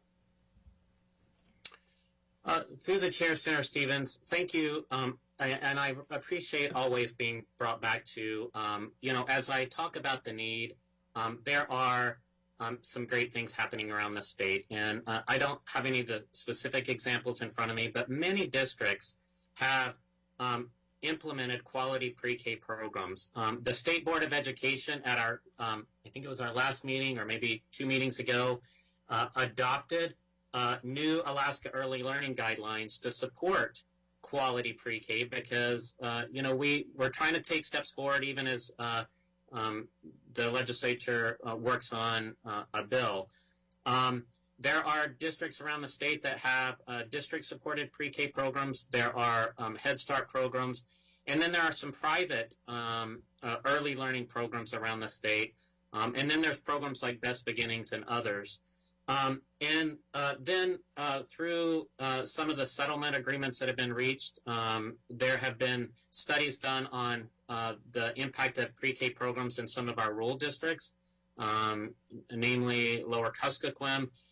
[SPEAKER 9] that?
[SPEAKER 7] Through the chair, Senator Stevens, thank you. And I appreciate always being brought back to, as I talk about the need, there are some great things happening around the state. And I don't have any of the specific examples in front of me, but many districts have implemented quality pre-K programs. The State Board of Education at our, I think it was our last meeting or maybe 2 meetings ago, adopted new Alaska Early Learning Guidelines to support quality pre-K because, we're trying to take steps forward even as the legislature works on a bill. There are districts around the state that have district-supported pre-K programs. There are Head Start programs. And then there are some private early learning programs around the state. And then there's programs like Best Beginnings and others. And then through some of the settlement agreements that have been reached, there have been studies done on the impact of pre-K programs in some of our rural districts, namely Lower Kuskokwim.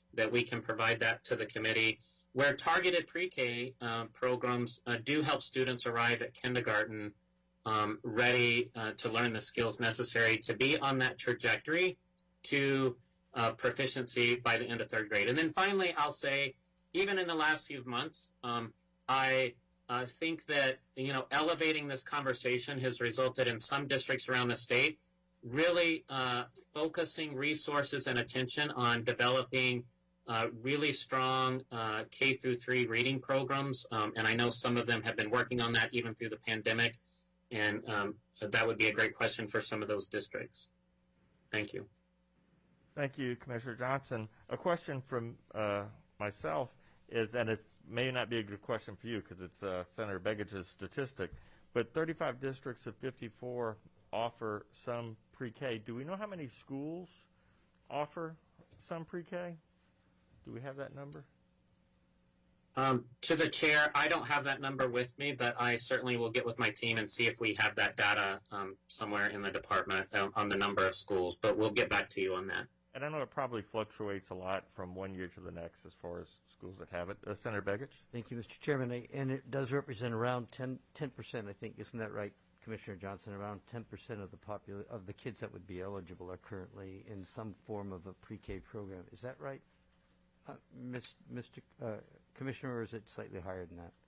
[SPEAKER 7] that we can provide that to the committee. Where targeted pre-K programs do help students arrive at kindergarten ready to learn the skills necessary to be on that trajectory to proficiency by the end of third grade. And then finally, I'll say, even in the last few months, I think that, elevating this conversation has resulted in some districts around the state really focusing resources and attention on developing really strong K through 3 reading programs. And I know some of them have been working on that even through the pandemic. And that would be a great question for some of those districts. Thank you.
[SPEAKER 1] Thank you, Commissioner Johnson. A question from myself is, and it may not be a good question for you because it's Senator Begich's statistic, but 35 districts of 54 offer some pre-K. Do we know how many schools offer some pre-K? Do we have that number?
[SPEAKER 7] To the chair, I don't have that number with me, but I certainly will get with my team and see if we have that data somewhere in the department on the number of schools, but we'll get back to you on that.
[SPEAKER 1] And I know it probably fluctuates a lot from one year to the next as far as schools that have it. Senator Begich?
[SPEAKER 5] Thank you, Mr. Chairman. And it does represent around 10%, I think. Isn't that right, Commissioner Johnson? Around 10% of the kids that would be eligible are currently in some form of a pre-K program. Is that right, Mr. Commissioner, or is it slightly higher than that?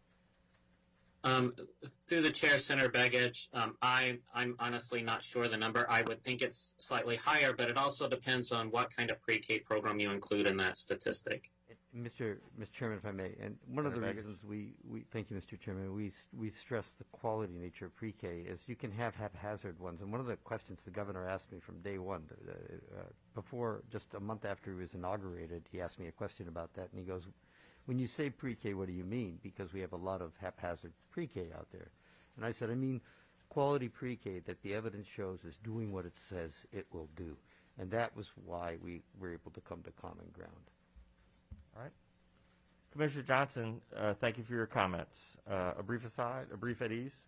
[SPEAKER 7] Through the chair, Senator Begich, I'm honestly not sure the number. I would think it's slightly higher, but it also depends on what kind of pre-K program you include in that statistic.
[SPEAKER 5] Mr. Chairman, if I may, and one of the reasons we thank you, Mr. Chairman, we stress the quality nature of pre-K is you can have haphazard ones. And one of the questions the governor asked me from day one, before, just a month after he was inaugurated, he asked me a question about that, and he goes, when you say pre-K, what do you mean? Because we have a lot of haphazard pre-K out there. And I said, I mean quality pre-K that the evidence shows is doing what it says it will do. And that was why we were able to come to common ground.
[SPEAKER 1] All right. Commissioner Johnson, thank you for your comments. A brief aside, a brief at ease.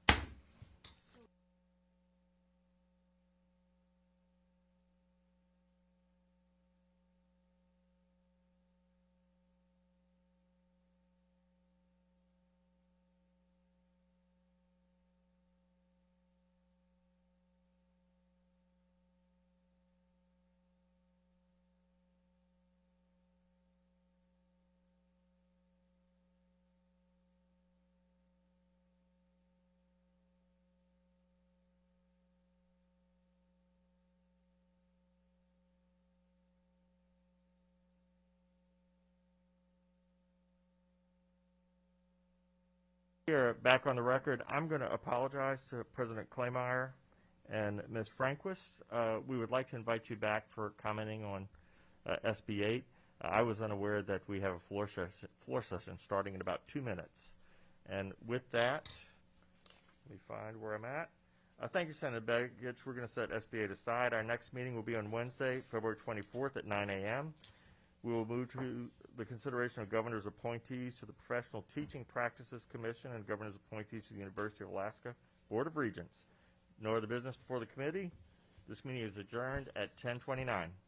[SPEAKER 1] Here, back on the record, I'm going to apologize to President Klemeyer and Ms. Franquist. We would like to invite you back for commenting on SB 8. I was unaware that we have a floor session starting in about 2 minutes. And with that, let me find where I'm at. Thank you, Senator Begich. We're going to set SB 8 aside. Our next meeting will be on Wednesday, February 24th at 9 a.m. We will move to the consideration of governor's appointees to the Professional Teaching Practices Commission and governor's appointees to the University of Alaska Board of Regents. No other business before the committee. This meeting is adjourned at 10:29.